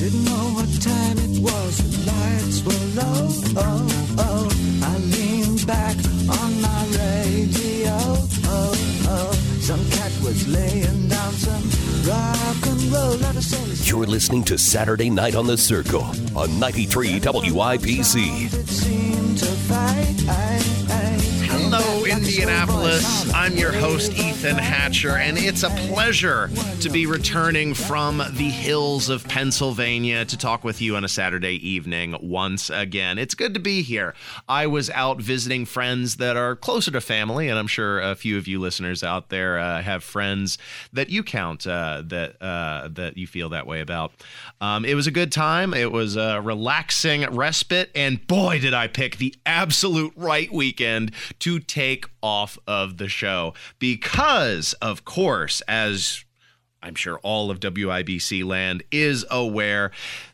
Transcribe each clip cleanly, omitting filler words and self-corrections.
Didn't know what time it was, the lights were low. Oh, oh, I leaned back on my radio. Oh, oh, some cat was laying down some rock and roll. You're listening to Saturday Night on the Circle on 93 WIPC. Hello, Indianapolis. I'm your host, Ethan Hatcher, and it's a pleasure to be returning from the hills of Pennsylvania to talk with you on a Saturday evening once again. It's good to be here. I was out visiting friends that are closer to family, and I'm sure a few of you listeners out there have friends that you count that you feel that way about. It was a good time. It was a relaxing respite, and boy, did I pick the absolute right weekend to take off of the show because, of course, as I'm sure all of WIBC land is aware,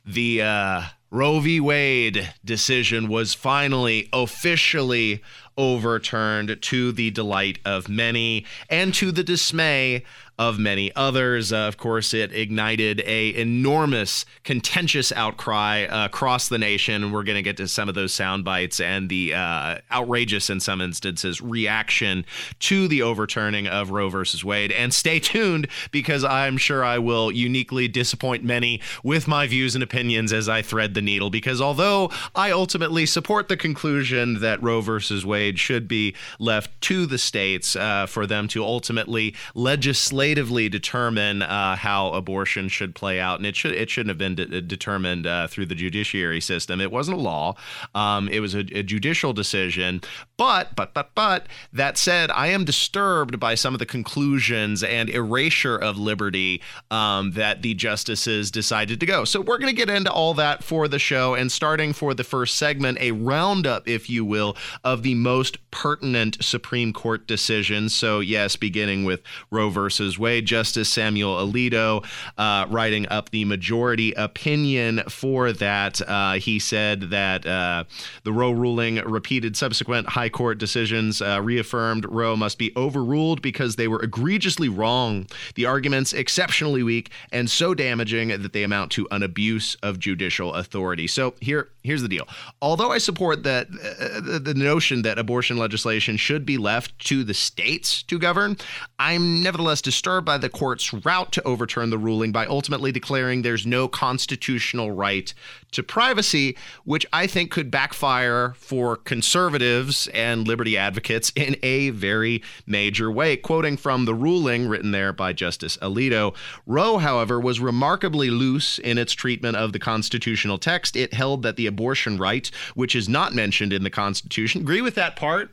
the Roe v. Wade decision was finally officially overturned to the delight of many and to the dismay of many others. Of course, it ignited a enormous, contentious outcry across the nation. We're going to get to some of those sound bites and the outrageous, in some instances, reaction to the overturning of Roe versus Wade. And stay tuned, because I'm sure I will uniquely disappoint many with my views and opinions as I thread the needle. Because although I ultimately support the conclusion that Roe versus Wade should be left to the states for them to ultimately legislatively determine how abortion should play out, and it shouldn't have been determined through the judiciary system. It wasn't a law. It was a judicial decision. But that said, I am disturbed by some of the conclusions and erasure of liberty that the justices decided to go. So we're going to get into all that for the show, and starting for the first segment, a roundup, if you will, of the most pertinent Supreme Court decisions. So yes, beginning with Roe versus Wade, Justice Samuel Alito writing up the majority opinion for that. He said that the Roe ruling repeated subsequent high court decisions reaffirmed Roe must be overruled because they were egregiously wrong, the arguments exceptionally weak, and so damaging that they amount to an abuse of judicial authority. So here's the deal. Although I support that the notion that abortion legislation should be left to the states to govern, I'm nevertheless disturbed by the court's route to overturn the ruling by ultimately declaring there's no constitutional right to privacy, which I think could backfire for conservatives and liberty advocates in a very major way. Quoting from the ruling written there by Justice Alito, Roe, however, was remarkably loose in its treatment of the constitutional text. It held that the abortion right, which is not mentioned in the Constitution, agree with that part.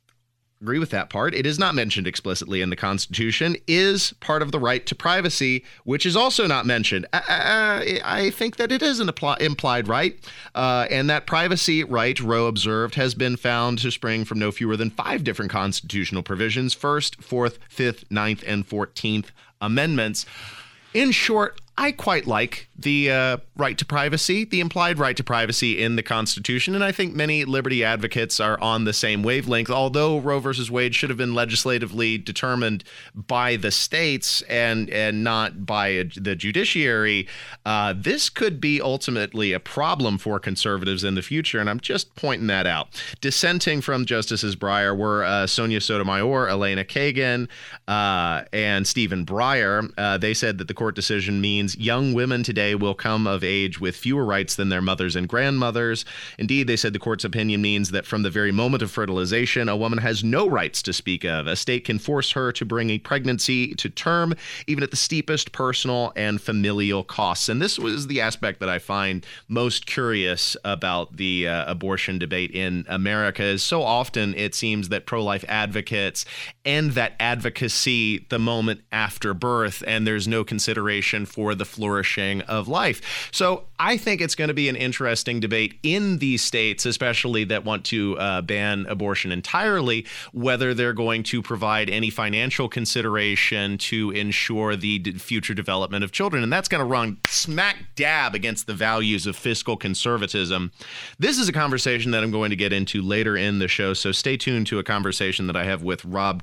It is not mentioned explicitly in the Constitution, is part of the right to privacy, which is also not mentioned. I think that it is an implied right, and that privacy right, Roe observed, has been found to spring from no fewer than 5 different constitutional provisions: 1st, 4th, 5th, 9th, and 14th Amendments. In short, I quite like the right to privacy, the implied right to privacy in the Constitution, and I think many liberty advocates are on the same wavelength. Although Roe versus Wade should have been legislatively determined by the states and not by the judiciary, this could be ultimately a problem for conservatives in the future, and I'm just pointing that out. Dissenting from Justices Breyer were Sonia Sotomayor, Elena Kagan, and Stephen Breyer. They said that the court decision means young women today will come of age with fewer rights than their mothers and grandmothers. Indeed, they said the court's opinion means that from the very moment of fertilization, a woman has no rights to speak of. A state can force her to bring a pregnancy to term, even at the steepest personal and familial costs. And this was the aspect that I find most curious about the abortion debate in America, is so often it seems that pro-life advocates end that advocacy the moment after birth, and there's no consideration for the flourishing of life. So I think it's going to be an interesting debate in these states, especially that want to ban abortion entirely, whether they're going to provide any financial consideration to ensure the future development of children. And that's going to run smack dab against the values of fiscal conservatism. This is a conversation that I'm going to get into later in the show, so stay tuned to a conversation that I have with Rob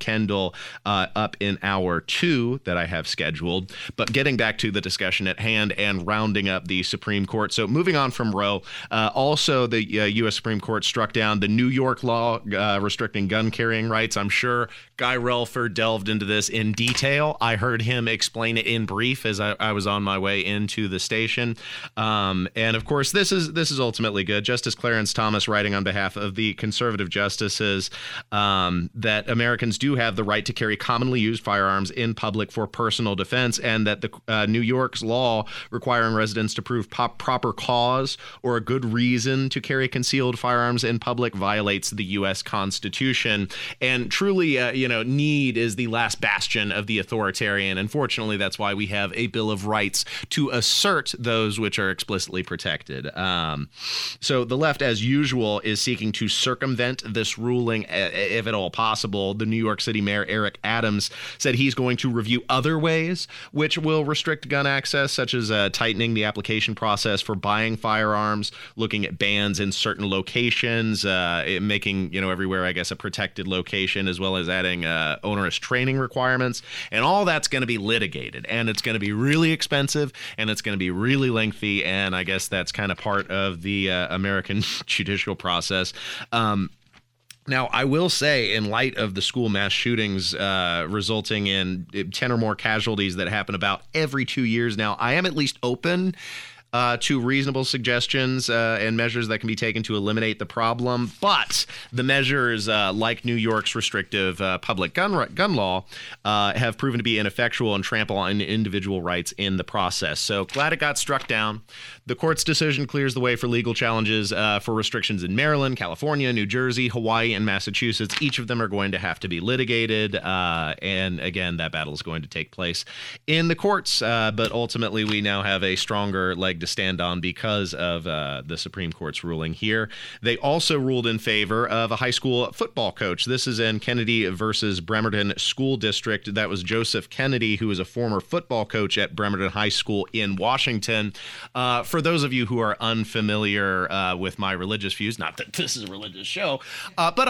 Kendall up in hour 2 that I have scheduled. But getting back to the discussion at hand and rounding up the Supreme Court. So moving on from Roe, also the U.S. Supreme Court struck down the New York law restricting gun carrying rights. I'm sure Guy Relford delved into this in detail. I heard him explain it in brief as I was on my way into the station. And of course, this is ultimately good. Justice Clarence Thomas, writing on behalf of the conservative justices, that Americans do have the right to carry commonly used firearms in public for personal defense, and that the New York's law requiring residents to prove proper cause or a good reason to carry concealed firearms in public violates the U.S. Constitution. And truly, need is the last bastion of the authoritarian. Unfortunately, that's why we have a Bill of Rights to assert those which are explicitly protected. So the left, as usual, is seeking to circumvent this ruling, if at all possible. The New York City Mayor Eric Adams said he's going to review other ways which will restrict gun access, such as tightening the application process for buying firearms, looking at bans in certain locations, making everywhere, I guess, a protected location, as well as adding onerous training requirements. And all that's going to be litigated, and it's going to be really expensive, and it's going to be really lengthy. And I guess that's kind of part of the American judicial process. Now, I will say, in light of the school mass shootings resulting in 10 or more casualties that happen about every 2 years now, I am at least open to reasonable suggestions and measures that can be taken to eliminate the problem. But the measures like New York's restrictive public gun law have proven to be ineffectual and trample on individual rights in the process. So glad it got struck down. The court's decision clears the way for legal challenges for restrictions in Maryland, California, New Jersey, Hawaii, and Massachusetts. Each of them are going to have to be litigated. And again, that battle is going to take place in the courts. But ultimately, we now have a stronger leg to stand on because of the Supreme Court's ruling here. They also ruled in favor of a high school football coach. This is in Kennedy versus Bremerton School District. That was Joseph Kennedy, who is a former football coach at Bremerton High School in Washington. For those of you who are unfamiliar with my religious views, not that this is a religious show, but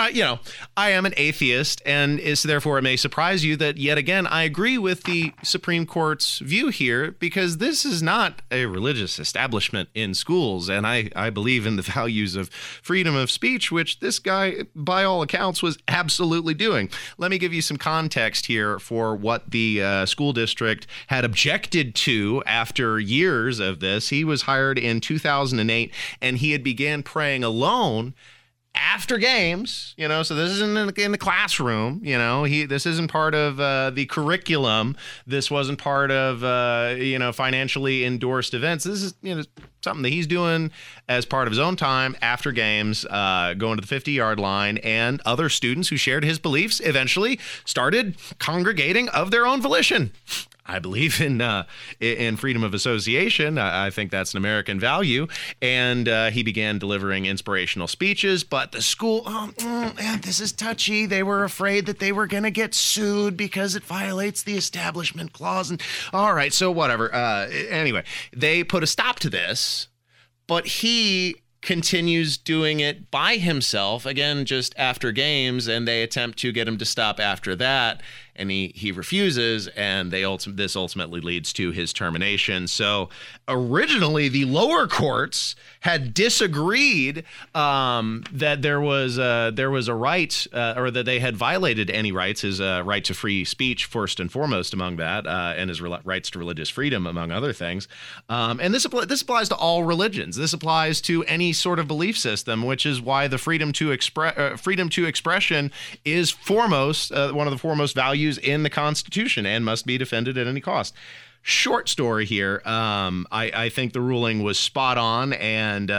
I am an atheist, and therefore it may surprise you that yet again I agree with the Supreme Court's view here, because this is not a religious establishment in schools, and I believe in the values of freedom of speech, which this guy, by all accounts, was absolutely doing. Let me give you some context here for what the school district had objected to after years of this. He was hired in 2008, and he had began praying alone after games, so this isn't in the classroom, this isn't part of the curriculum. This wasn't part of, financially endorsed events. This is, something that he's doing as part of his own time after games, going to the 50-yard line, and other students who shared his beliefs eventually started congregating of their own volition. I believe in freedom of association. I think that's an American value. And he began delivering inspirational speeches. But the school, this is touchy. They were afraid that they were going to get sued because it violates the Establishment Clause. And all right, so whatever. Anyway, they put a stop to this, but he continues doing it by himself, again, just after games, and they attempt to get him to stop after that, and he refuses, and this ultimately leads to his termination. So originally, the lower courts had disagreed that there was a right, or that they had violated any rights, his right to free speech first and foremost among that, and his rights to religious freedom among other things. And this applies to all religions. This applies to any sort of belief system, which is why the freedom to expression is foremost, one of the foremost values in the Constitution, and must be defended at any cost. Short story here. I think the ruling was spot on, and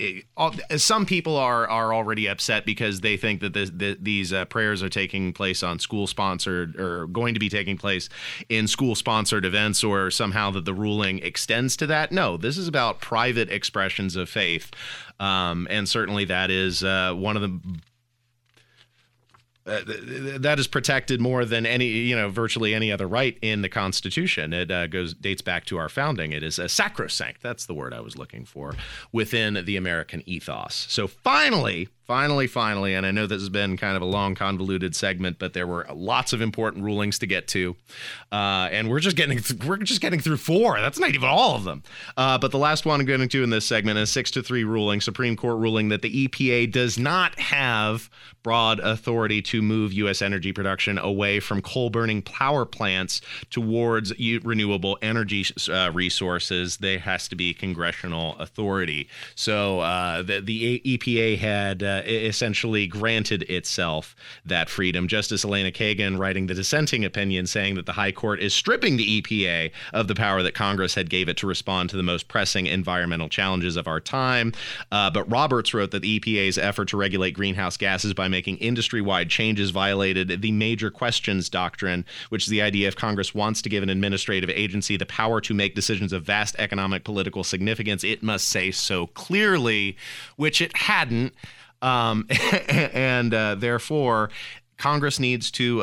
some people are already upset because they think that these prayers are taking place on school-sponsored, or going to be taking place in school-sponsored events, or somehow that the ruling extends to that. No, this is about private expressions of faith, and certainly that is one of the that is protected more than virtually any other right in the Constitution. It dates back to our founding. It is sacrosanct. That's the word I was looking for within the American ethos. So finally, and I know this has been kind of a long, convoluted segment, but there were lots of important rulings to get to, and we're just getting through 4. That's not even all of them. But the last one I'm getting to in this segment is 6-3 ruling, Supreme Court ruling that the EPA does not have broad authority to move U.S. energy production away from coal-burning power plants towards renewable energy resources. There has to be congressional authority. So the EPA had essentially granted itself that freedom. Justice Elena Kagan writing the dissenting opinion saying that the High Court is stripping the EPA of the power that Congress had gave it to respond to the most pressing environmental challenges of our time. But Roberts wrote that the EPA's effort to regulate greenhouse gases by making industry-wide changes violated the major questions doctrine, which is the idea if Congress wants to give an administrative agency the power to make decisions of vast economic political significance, it must say so clearly, which it hadn't. And therefore, Congress needs to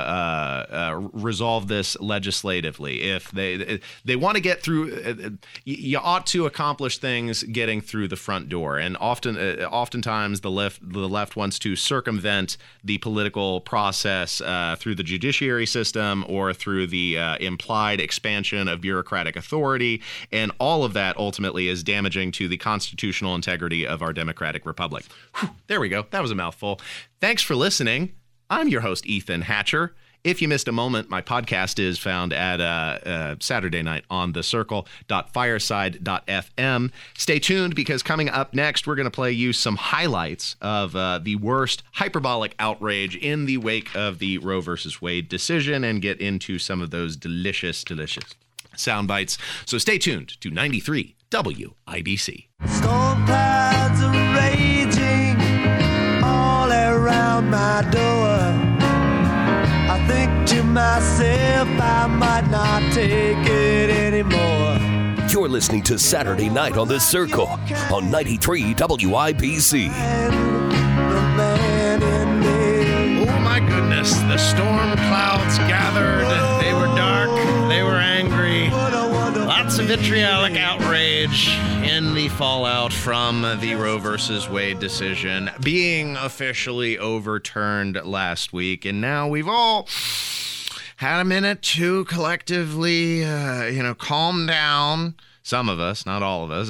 resolve this legislatively. If they want to get through, you ought to accomplish things getting through the front door. And oftentimes the left wants to circumvent the political process through the judiciary system or through the implied expansion of bureaucratic authority. And all of that ultimately is damaging to the constitutional integrity of our democratic republic. Whew, there we go. That was a mouthful. Thanks for listening. I'm your host, Ethan Hatcher. If you missed a moment, my podcast is found at Saturday night on thecircle.fireside.fm. Stay tuned because coming up next, we're going to play you some highlights of the worst hyperbolic outrage in the wake of the Roe versus Wade decision and get into some of those delicious sound bites. So stay tuned to 93 WIBC. Storm clouds are raging all around my door. I think to myself I might not take it anymore. You're listening to Saturday Night on the Circle on 93 WIBC. Oh my goodness, the storm clouds gathered. They were dark, they were angry. Lots of vitriolic outrage in the fallout from the Roe versus Wade decision being officially overturned last week. And now we've all had a minute to collectively, calm down. Some of us, not all of us,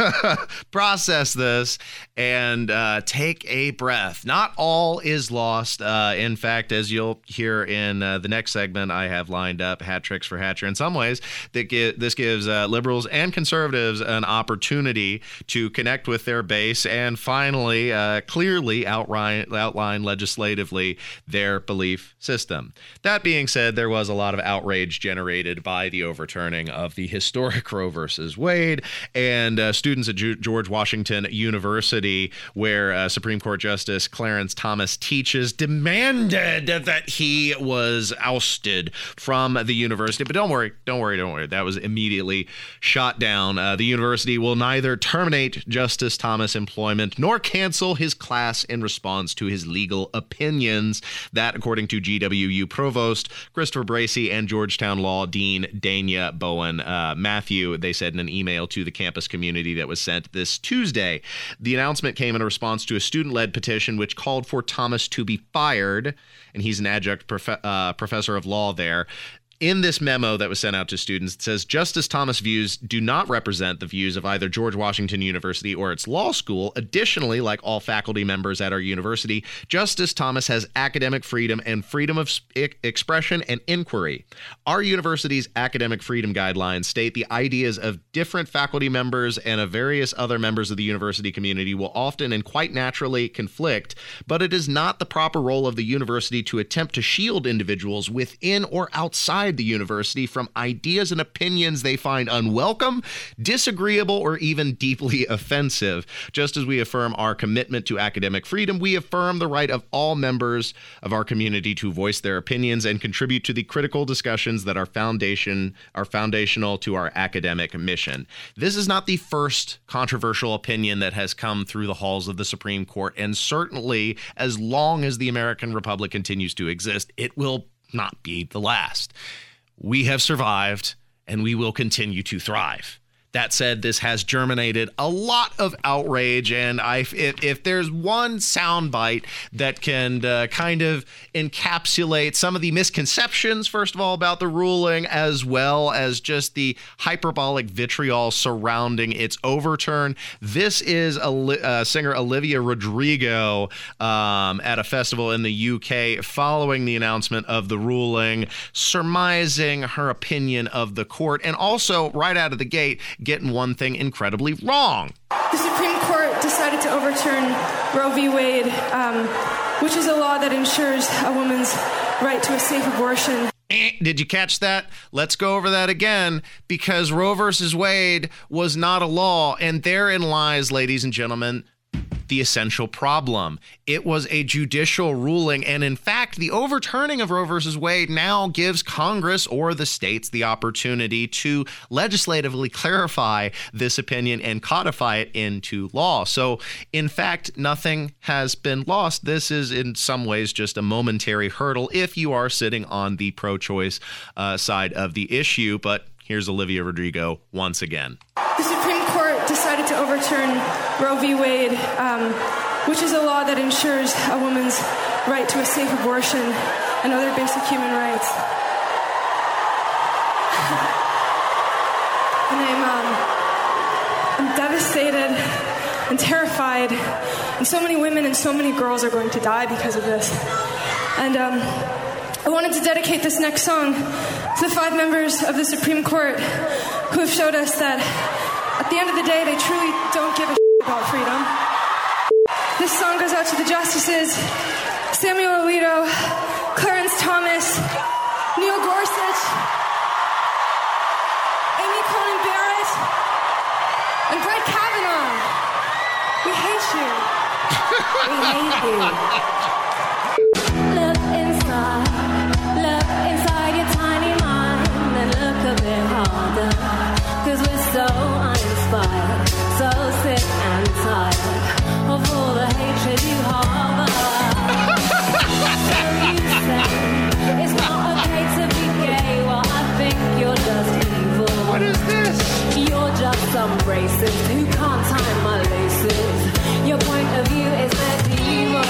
process this and take a breath. Not all is lost. In fact, as you'll hear in the next segment, I have lined up hat tricks for Hatcher. In some ways, this gives liberals and conservatives an opportunity to connect with their base and finally clearly outline legislatively their belief system. That being said, there was a lot of outrage generated by the overturning of the historic Roe versus Wade, and students at George Washington University, where Supreme Court Justice Clarence Thomas teaches, demanded that he was ousted from the university. But don't worry. That was immediately shot down. The university will neither terminate Justice Thomas' employment nor cancel his class in response to his legal opinions. That, according to GWU Provost Christopher Bracey and Georgetown Law Dean Dania Bowen Matthew, they said in an email to the campus community that was sent this Tuesday. The announcement came in response to a student-led petition which called for Thomas to be fired, and he's an adjunct professor of law there. In this memo that was sent out to students, it says, Justice Thomas' views do not represent the views of either George Washington University or its law school. Additionally, like all faculty members at our university, Justice Thomas has academic freedom and freedom of expression and inquiry. Our university's academic freedom guidelines state the ideas of different faculty members and of various other members of the university community will often and quite naturally conflict, but it is not the proper role of the university to attempt to shield individuals within or outside outside the university from ideas and opinions they find unwelcome, disagreeable, or even deeply offensive. Just as we affirm our commitment to academic freedom, we affirm the right of all members of our community to voice their opinions and contribute to the critical discussions that are foundational to our academic mission. This is not the first controversial opinion that has come through the halls of the Supreme Court, and certainly as long as the American Republic continues to exist, it will not be the last. We have survived, and we will continue to thrive. That said, this has germinated a lot of outrage, and if there's one soundbite that can kind of encapsulate some of the misconceptions, first of all, about the ruling, as well as just the hyperbolic vitriol surrounding its overturn, this is singer Olivia Rodrigo at a festival in the UK following the announcement of the ruling, surmising her opinion of the court, and also right out of the gate, getting one thing incredibly wrong. The Supreme Court decided to overturn Roe v. Wade, which is a law that ensures a woman's right to a safe abortion. Did you catch that? Let's go over that again, because Roe versus Wade was not a law, and therein lies, ladies and gentlemen, the essential problem. It was a judicial ruling, and in fact, the overturning of Roe versus Wade now gives Congress or the states the opportunity to legislatively clarify this opinion and codify it into law. So, in fact, nothing has been lost. This is in some ways just a momentary hurdle if you are sitting on the pro-choice side of the issue. But here's Olivia Rodrigo once again. The Supreme Court decided to overturn Roe v. Wade, which is a law that ensures a woman's right to a safe abortion and other basic human rights. And I'm devastated and terrified, and so many women and so many girls are going to die because of this. And I wanted to dedicate this next song to the 5 members of the Supreme Court who have showed us that at the end of the day, they truly don't give a about freedom. This song goes out to the justices Samuel Alito, Clarence Thomas, Neil Gorsuch, Amy Coney Barrett, and Brett Kavanaugh. We hate you. We hate you. Look inside your tiny mind and look a bit harder, 'cause we're so uninspired, so sick and tired of all the hatred you harbor. So you say it's not okay to be gay, well I think you're just evil. What is this? You're just some racist who can't tie my laces. Your point of view is medieval.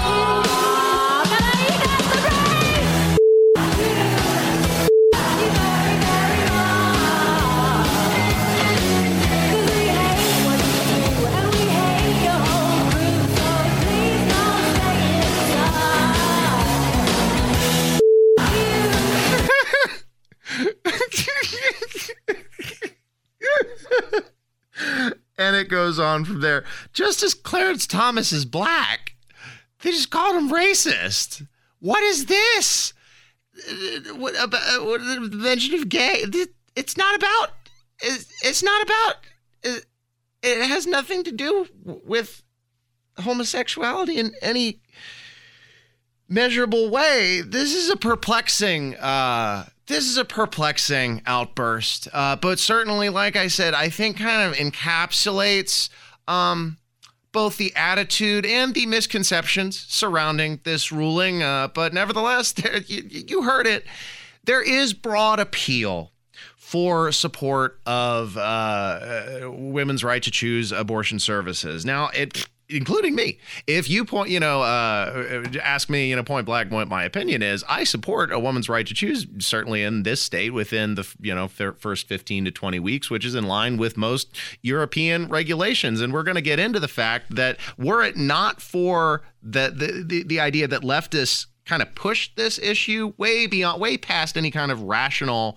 And it goes on from there. Justice Clarence Thomas is black. They just called him racist. What is this? What about the mention of gay? It's not about. It's not about. It has nothing to do with homosexuality in any measurable way. This is a perplexing. This is a perplexing outburst, but certainly, like I said, I think kind of encapsulates both the attitude and the misconceptions surrounding this ruling. But nevertheless, you heard it. There is broad appeal for support of women's right to choose abortion services. Now, including me. If you ask me, point blank what my opinion is, I support a woman's right to choose, certainly in this state within the, first 15 to 20 weeks, which is in line with most European regulations. And we're going to get into the fact that were it not for the idea that leftists kind of pushed this issue way past any kind of rational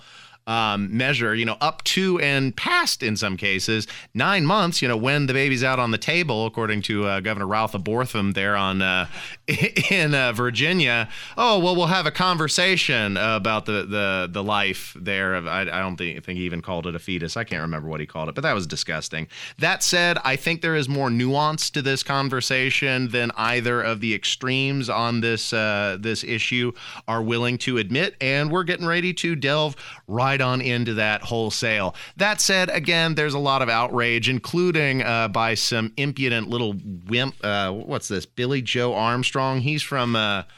measure, up to and past, in some cases, 9 months, when the baby's out on the table, according to Governor Ralph Bortham there in Virginia. Oh, well, we'll have a conversation about the life there. I don't think he even called it a fetus. I can't remember what he called it, but that was disgusting. That said, I think there is more nuance to this conversation than either of the extremes on this issue are willing to admit, and we're getting ready to delve right on into that wholesale. That said, again, there's a lot of outrage, including by some impudent little wimp. What's this? Billy Joe Armstrong. He's from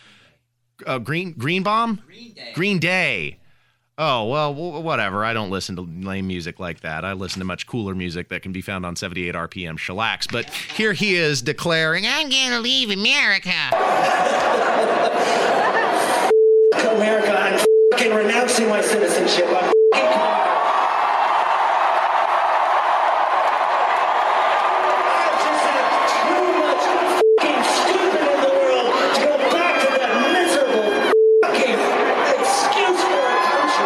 Green Day. Oh, well, whatever. I don't listen to lame music like that. I listen to much cooler music that can be found on 78 RPM Shellax. But here he is declaring, I'm going to leave America. America, I'm fucking renouncing my citizenship. I'm just too much fucking stupid in the world to go back to that miserable fucking excuse for a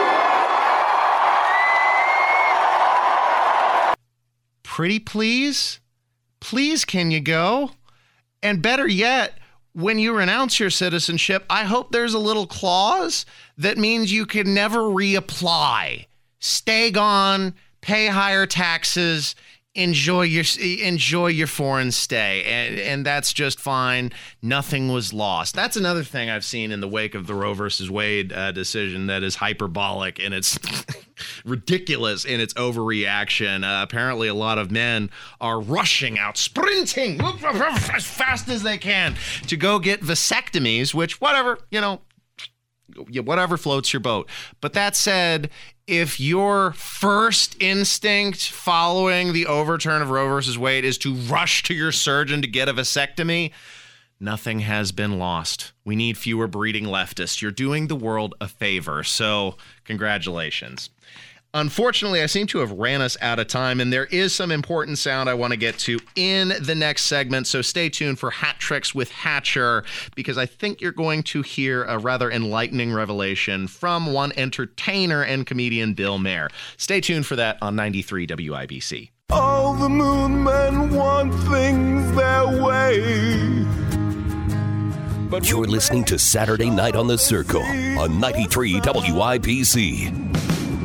country. Pretty please? Please, can you go? And better yet, when you renounce your citizenship, I hope there's a little clause that means you can never reapply. Stay gone, pay higher taxes, enjoy your foreign stay, and that's just fine. Nothing was lost. That's another thing I've seen in the wake of the Roe versus Wade decision that is hyperbolic and it's ridiculous in its overreaction. Apparently, a lot of men are rushing out, sprinting as fast as they can to go get vasectomies, which whatever floats your boat. But that said, if your first instinct following the overturn of Roe versus Wade is to rush to your surgeon to get a vasectomy, nothing has been lost. We need fewer breeding leftists. You're doing the world a favor. So congratulations. Unfortunately, I seem to have ran us out of time, and there is some important sound I want to get to in the next segment, so stay tuned for Hat Tricks with Hatcher, because I think you're going to hear a rather enlightening revelation from one entertainer and comedian, Bill Maher. Stay tuned for that on 93 WIBC. All the moon men want things their way. But you're listening to Saturday Night on the Circle on 93 WIBC.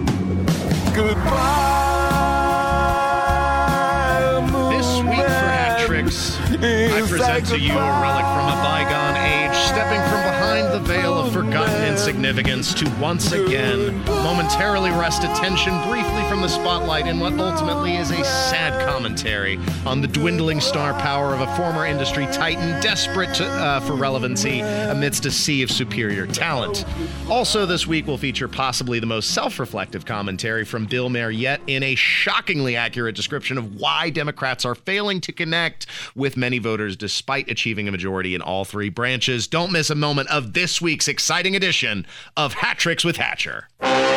Goodbye. This week for Hat Tricks, I present to you a relic from a bygone age, stepping from behind the veil of forgotten insignificance to once again momentarily wrest attention briefly from the spotlight in what ultimately is a sad commentary on the dwindling star power of a former industry titan desperate for relevancy amidst a sea of superior talent. Also this week will feature possibly the most self-reflective commentary from Bill Maher yet, in a shockingly accurate description of why Democrats are failing to connect with many voters despite achieving a majority in all three branches. Don't miss a moment of this week's exciting edition of Hat Tricks with Hatcher.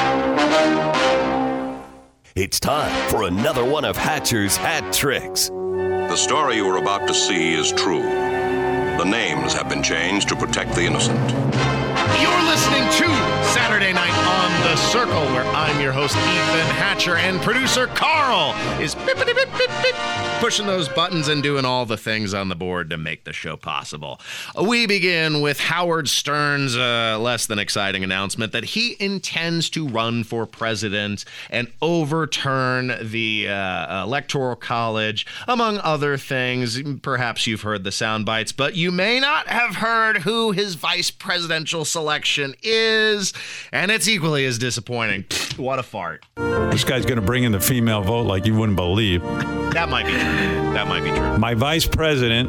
It's time for another one of Hatcher's Hat Tricks. The story you are about to see is true. The names have been changed to protect the innocent. You're listening to Saturday Night on the Circle, where I'm your host, Ethan Hatcher, and producer Carl is pushing those buttons and doing all the things on the board to make the show possible. We begin with Howard Stern's less than exciting announcement that he intends to run for president and overturn the Electoral College, among other things. Perhaps you've heard the sound bites, but you may not have heard who his vice presidential selection is, and it's equally as disappointing. What a fart. This guy's going to bring in the female vote like you wouldn't believe. That might be true. That might be true. My Vice President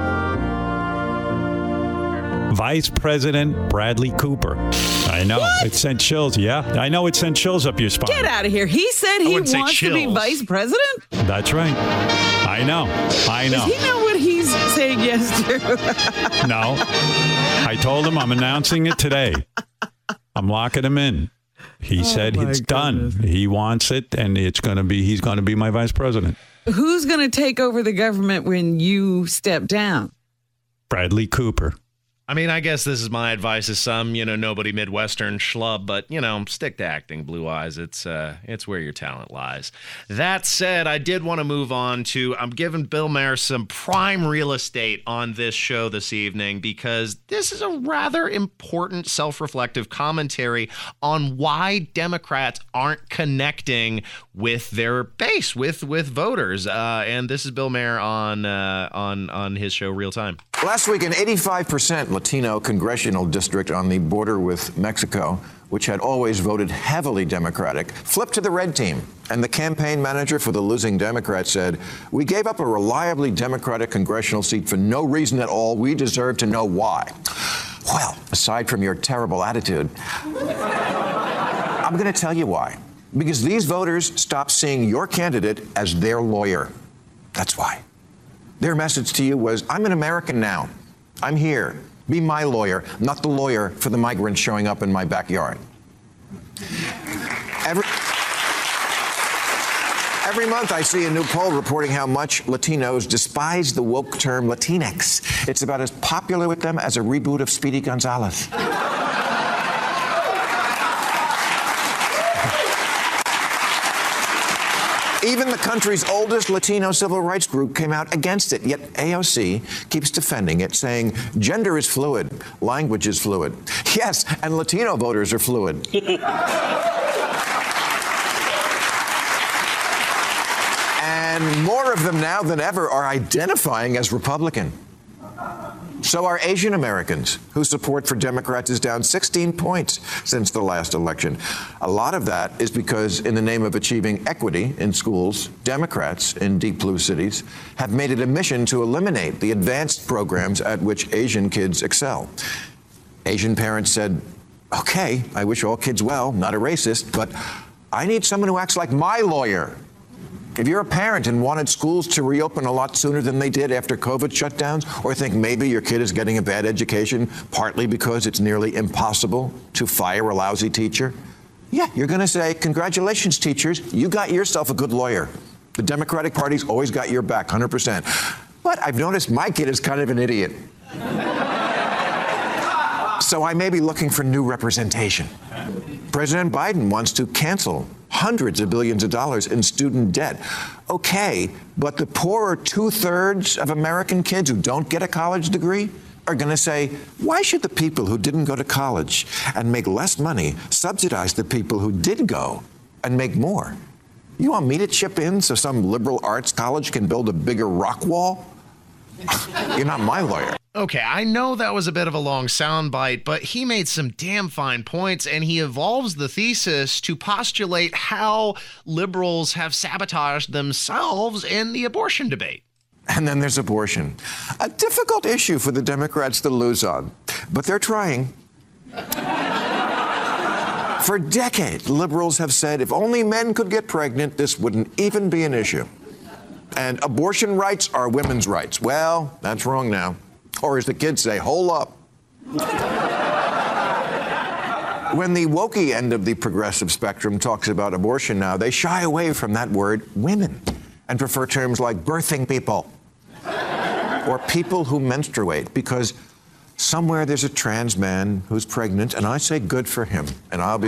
Bradley Cooper. I know. What? It sent chills. Yeah, I know it sent chills up your spine. Get out of here. He said he wants to be vice president? That's right. I know. Does he know what he's saying yes to? No. I told him I'm announcing it today. I'm locking him in. He said it's done. He wants it, and he's going to be my vice president. Who's going to take over the government when you step down? Bradley Cooper. I mean, I guess this is my advice as some, nobody Midwestern schlub, but, stick to acting, Blue Eyes. It's where your talent lies. That said, I did want to move on to, I'm giving Bill Maher some prime real estate on this show this evening because this is a rather important self-reflective commentary on why Democrats aren't connecting with their base, with voters. And this is Bill Maher on his show Real Time. Last week, an 85% Latino congressional district on the border with Mexico, which had always voted heavily Democratic, flipped to the red team. And the campaign manager for the losing Democrats said, "We gave up a reliably Democratic congressional seat for no reason at all. We deserve to know why." Well, aside from your terrible attitude, I'm going to tell you why. Because these voters stopped seeing your candidate as their lawyer. That's why. Their message to you was, I'm an American now. I'm here. Be my lawyer, not the lawyer for the migrants showing up in my backyard. Every month I see a new poll reporting how much Latinos despise the woke term Latinx. It's about as popular with them as a reboot of Speedy Gonzales. Even the country's oldest Latino civil rights group came out against it, yet AOC keeps defending it, saying gender is fluid, language is fluid. Yes, and Latino voters are fluid. And more of them now than ever are identifying as Republican. So are Asian Americans, whose support for Democrats is down 16 points since the last election. A lot of that is because, in the name of achieving equity in schools, Democrats in deep blue cities have made it a mission to eliminate the advanced programs at which Asian kids excel. Asian parents said, okay, I wish all kids well, not a racist, but I need someone who acts like my lawyer. If you're a parent and wanted schools to reopen a lot sooner than they did after COVID shutdowns, or think maybe your kid is getting a bad education partly because it's nearly impossible to fire a lousy teacher, yeah, you're going to say, congratulations, teachers, you got yourself a good lawyer. The Democratic Party's always got your back, 100%. But I've noticed my kid is kind of an idiot. So I may be looking for new representation. President Biden wants to cancel hundreds of billions of dollars in student debt. Okay, but the poorer 2/3 of American kids who don't get a college degree are going to say, why should the people who didn't go to college and make less money subsidize the people who did go and make more? You want me to chip in so some liberal arts college can build a bigger rock wall? You're not my lawyer. Okay, I know that was a bit of a long soundbite, but he made some damn fine points, and he evolves the thesis to postulate how liberals have sabotaged themselves in the abortion debate. And then there's abortion. A difficult issue for the Democrats to lose on, but they're trying. For decades, liberals have said if only men could get pregnant, this wouldn't even be an issue. And abortion rights are women's rights. Well, that's wrong now. Or as the kids say, hold up. When the wokey end of the progressive spectrum talks about abortion now, they shy away from that word women and prefer terms like birthing people or people who menstruate, because somewhere there's a trans man who's pregnant, and I say good for him, and I'll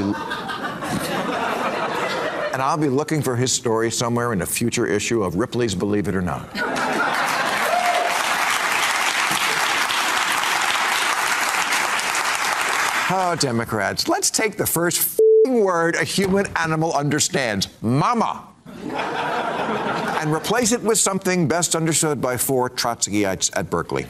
be looking for his story somewhere in a future issue of Ripley's Believe It or Not. Oh, Democrats, let's take the first word a human animal understands, mama, and replace it with something best understood by 4 Trotskyites at Berkeley.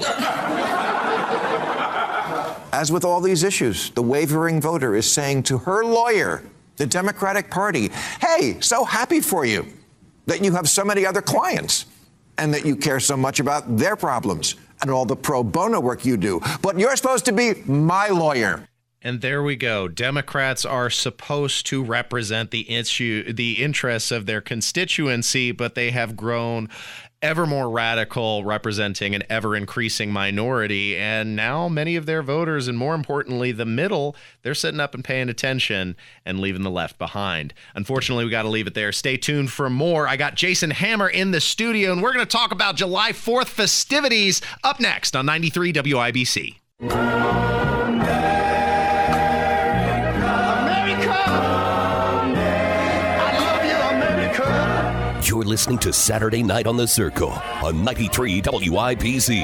As with all these issues, the wavering voter is saying to her lawyer, the Democratic Party, hey, so happy for you that you have so many other clients and that you care so much about their problems and all the pro bono work you do, but you're supposed to be my lawyer. And there we go. Democrats are supposed to represent the interests of their constituency, but they have grown ever more radical, representing an ever increasing minority. And now many of their voters, and more importantly, the middle, they're sitting up and paying attention and leaving the left behind. Unfortunately, we got to leave it there. Stay tuned for more. I got Jason Hammer in the studio, and we're going to talk about July 4th festivities up next on 93 WIBC. You're listening to Saturday Night on the Circle on 93 WIPZ.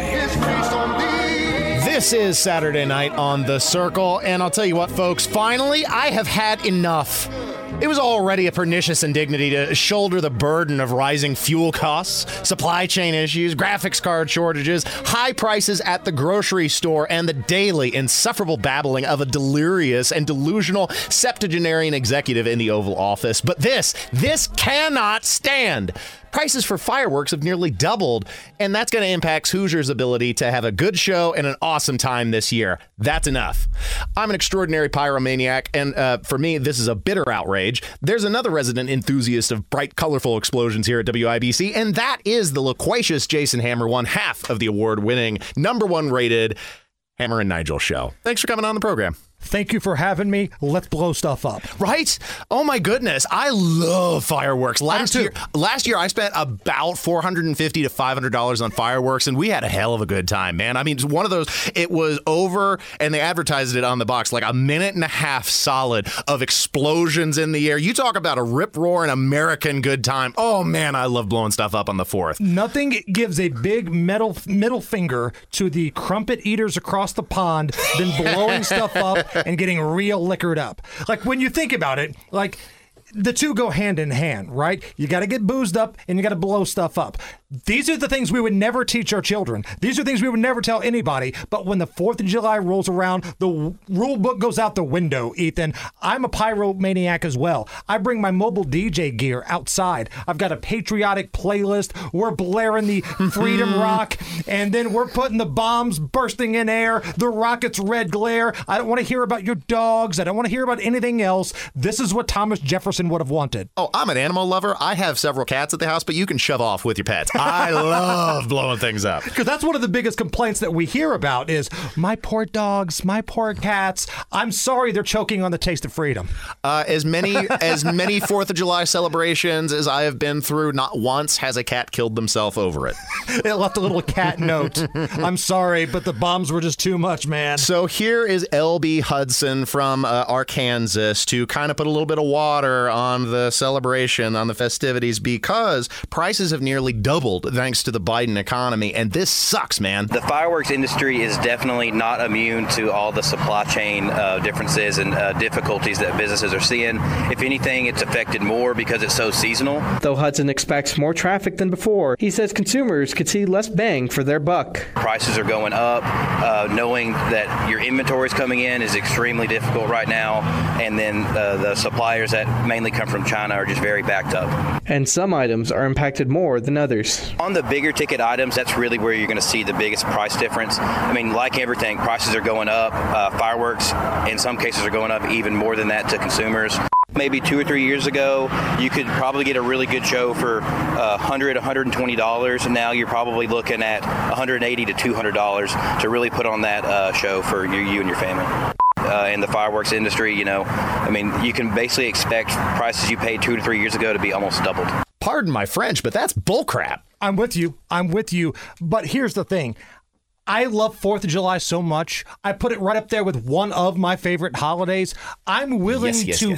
This is Saturday Night on the Circle, and I'll tell you what, folks, finally, I have had enough. It was already a pernicious indignity to shoulder the burden of rising fuel costs, supply chain issues, graphics card shortages, high prices at the grocery store, and the daily insufferable babbling of a delirious and delusional septuagenarian executive in the Oval Office. But this cannot stand. Prices for fireworks have nearly doubled, and that's going to impact Hoosiers' ability to have a good show and an awesome time this year. That's enough. I'm an extraordinary pyromaniac, and for me, this is a bitter outrage. There's another resident enthusiast of bright, colorful explosions here at WIBC, and that is the loquacious Jason Hammer, one half of the award-winning, #1 rated Hammer and Nigel show. Thanks for coming on the program. Thank you for having me. Let's blow stuff up. Right? Oh my goodness. I love fireworks. Last year I spent about $450 to $500 on fireworks, and we had a hell of a good time, man. I mean, it's one of those, it was over, and they advertised it on the box, like a minute and a half solid of explosions in the air. You talk about a rip-roaring American good time. Oh man, I love blowing stuff up on the 4th. Nothing gives a big middle finger to the crumpet eaters across the pond than blowing stuff up and getting real liquored up. Like, when you think about it, like, the two go hand in hand, right? You got to get boozed up and you got to blow stuff up. These are the things we would never teach our children. These are things we would never tell anybody. But when the 4th of July rolls around, the rule book goes out the window, Ethan. I'm a pyromaniac as well. I bring my mobile DJ gear outside. I've got a patriotic playlist. We're blaring the Freedom Rock, and then we're putting the bombs bursting in air, the rocket's red glare. I don't want to hear about your dogs. I don't want to hear about anything else. This is what Thomas Jefferson would have wanted. Oh, I'm an animal lover. I have several cats at the house, but you can shove off with your pets. I love blowing things up. Because that's one of the biggest complaints that we hear about is, my poor dogs, my poor cats. I'm sorry they're choking on the taste of freedom. As many 4th of July celebrations as I have been through, not once has a cat killed themselves over it. It left a little cat note. I'm sorry, but the bombs were just too much, man. So here is LB Hudson from Arkansas to kind of put a little bit of water on the celebration, on the festivities, because prices have nearly doubled thanks to the Biden economy, and this sucks, man. The fireworks industry is definitely not immune to all the supply chain differences and difficulties that businesses are seeing. If anything, it's affected more because it's so seasonal. Though Hudson expects more traffic than before, he says consumers could see less bang for their buck. Prices are going up. Knowing that your inventory is coming in is extremely difficult right now, and then the suppliers that mainly come from China are just very backed up. And some items are impacted more than others. On the bigger ticket items, that's really where you're going to see the biggest price difference. I mean, like everything, prices are going up. Fireworks, in some cases, are going up even more than that to consumers. Maybe 2 or 3 years ago, you could probably get a really good show for $100, $120. And now you're probably looking at $180 to $200 to really put on that show for you and your family. In the fireworks industry, you know, I mean, you can basically expect prices you paid 2 to 3 years ago to be almost doubled. Pardon my French, but that's bullcrap. I'm with you. But here's the thing. I love 4th of July so much. I put it right up there with one of my favorite holidays. I'm willing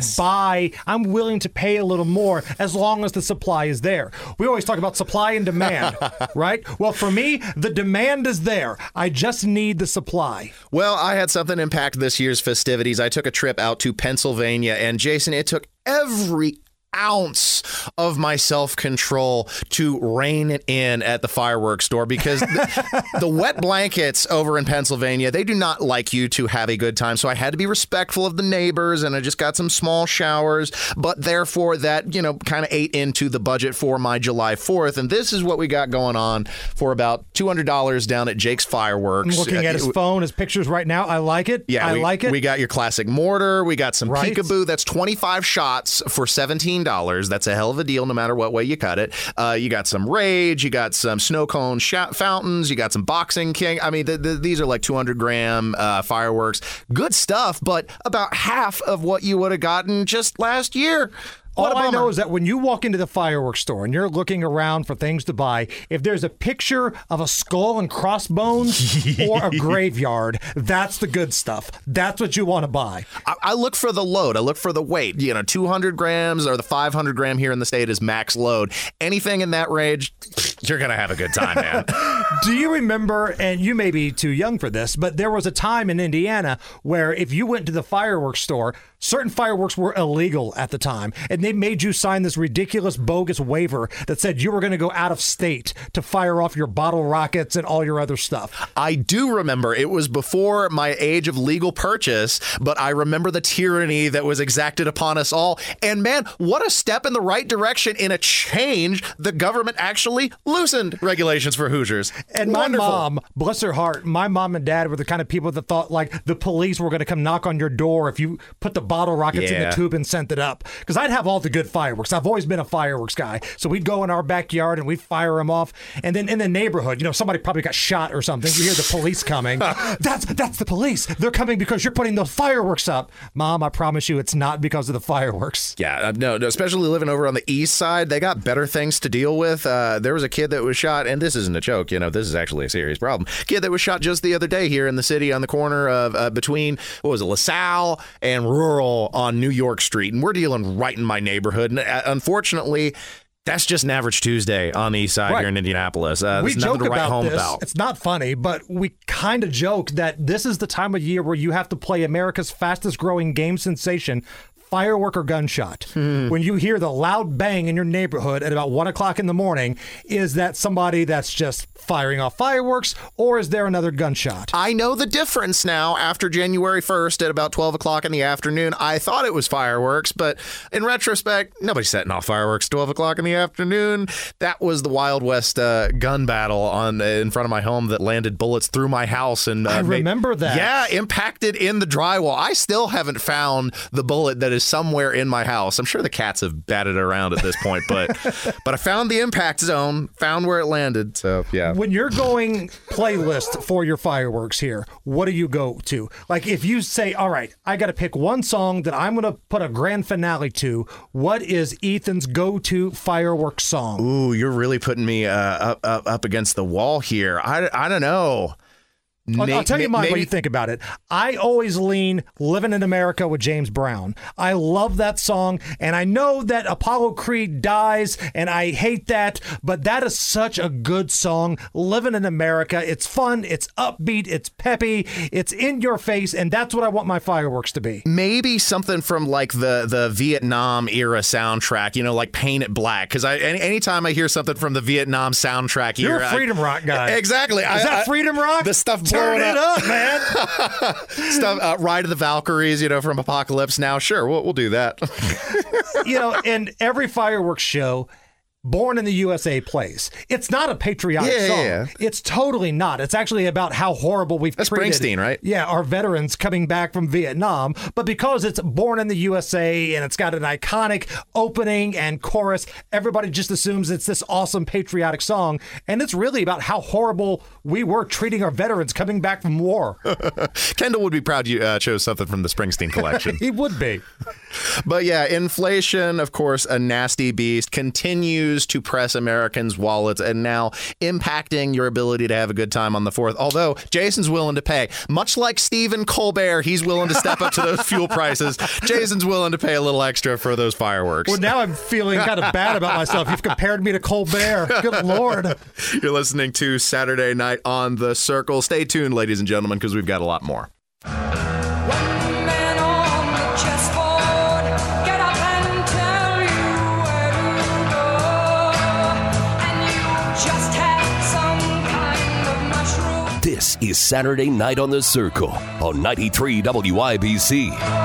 I'm willing to pay a little more as long as the supply is there. We always talk about supply and demand, right? Well, for me, the demand is there. I just need the supply. Well, I had something impact this year's festivities. I took a trip out to Pennsylvania, and Jason, it took every ounce of my self-control to rein it in at the fireworks store, because the wet blankets over in Pennsylvania, they do not like you to have a good time. So I had to be respectful of the neighbors, and I just got some small showers, but therefore that, you know, kind of ate into the budget for my July 4th. And this is what we got going on for about $200 down at Jake's Fireworks. I'm looking at his phone, his pictures right now. I like it. Yeah, I like it. We got your classic mortar. We got some peekaboo. That's 25 shots for $17. That's a hell of a deal no matter what way you cut it. You got some Rage, you got some snow cone fountains, you got some Boxing King. I mean, these are like 200-gram fireworks. Good stuff, but about half of what you would have gotten just last year. All I know is that when you walk into the fireworks store and you're looking around for things to buy, if there's a picture of a skull and crossbones or a graveyard, that's the good stuff. That's what you want to buy. I look for the load. I look for the weight. 200 grams or the 500 gram here in the state is max load. Anything in that range, you're going to have a good time, man. Do you remember, and you may be too young for this, but there was a time in Indiana where if you went to the fireworks store, certain fireworks were illegal at the time, and they made you sign this ridiculous, bogus waiver that said you were going to go out of state to fire off your bottle rockets and all your other stuff. I do remember. It was before my age of legal purchase, but I remember the tyranny that was exacted upon us all. And man, what a step in the right direction in a change. The government actually loosened regulations for Hoosiers. And Wonderful. My mom, bless her heart, my mom and dad were the kind of people that thought like the police were going to come knock on your door if you put the bottle rockets in the tube and sent it up. Because I'd have all the good fireworks. I've always been a fireworks guy. So we'd go in our backyard and we'd fire them off. And then in the neighborhood, somebody probably got shot or something. You hear the police coming. That's the police. They're coming because you're putting those fireworks up. Mom, I promise you it's not because of the fireworks. Yeah, no, especially living over on the east side, they got better things to deal with. There was a kid that was shot, and this isn't a joke, this is actually a serious problem. Kid that was shot just the other day here in the city on the corner of between, LaSalle and Rural on New York Street. And we're dealing right in my neighborhood. And unfortunately, that's just an average Tuesday on the east side here in Indianapolis. We joke to write about home this. about. It's not funny, but we kind of joke that this is the time of year where you have to play America's fastest growing game sensation, firework or gunshot. When you hear the loud bang in your neighborhood at about 1 o'clock in the morning, is that somebody that's just firing off fireworks, or is there another gunshot? I know the difference now after January 1st at about 12 o'clock in the afternoon. I thought it was fireworks, but in retrospect, nobody's setting off fireworks at 12 o'clock in the afternoon. That was the Wild West gun battle in front of my home that landed bullets through my house. And I remember that. Yeah, impacted in the drywall. I still haven't found the bullet that is somewhere in my house. I'm sure the cats have batted around at this point, but I found the impact zone, found where it landed. So yeah. When you're going playlist for your fireworks here, what do you go to? Like if you say, all right, I got to pick one song that I'm going to put a grand finale to, what is Ethan's go-to fireworks song? Ooh, you're really putting me up against the wall here. I don't know. I'll tell you mine when you think about it. I always lean Living in America with James Brown. I love that song, and I know that Apollo Creed dies, and I hate that, but that is such a good song. Living in America. It's fun, it's upbeat, it's peppy, it's in your face, and that's what I want my fireworks to be. Maybe something from like the Vietnam era soundtrack, like Paint It Black, because anytime I hear something from the Vietnam soundtrack era, you're a freedom rock guy. Exactly. Is that freedom rock? The stuff Turn it up, man. Stuff, Ride of the Valkyries, from Apocalypse Now. Sure, we'll do that. And every fireworks show, Born in the USA plays. It's not a patriotic song. Yeah. It's totally not. It's actually about how horrible we've treated. That's Springsteen, right? Yeah, our veterans coming back from Vietnam. But because it's Born in the USA and it's got an iconic opening and chorus, everybody just assumes it's this awesome patriotic song. And it's really about how horrible we were treating our veterans coming back from war. Kendall would be proud you chose something from the Springsteen collection. He would be. But yeah, inflation, of course, a nasty beast, continues to press Americans' wallets and now impacting your ability to have a good time on the 4th. Although Jason's willing to pay, much like Stephen Colbert, he's willing to step up to those fuel prices. Jason's willing to pay a little extra for those fireworks. Well, now I'm feeling kind of bad about myself. You've compared me to Colbert. Good Lord. You're listening to Saturday Night on the Circle. Stay tuned, ladies and gentlemen, because we've got a lot more. This is Saturday Night on the Circle on 93 WIBC.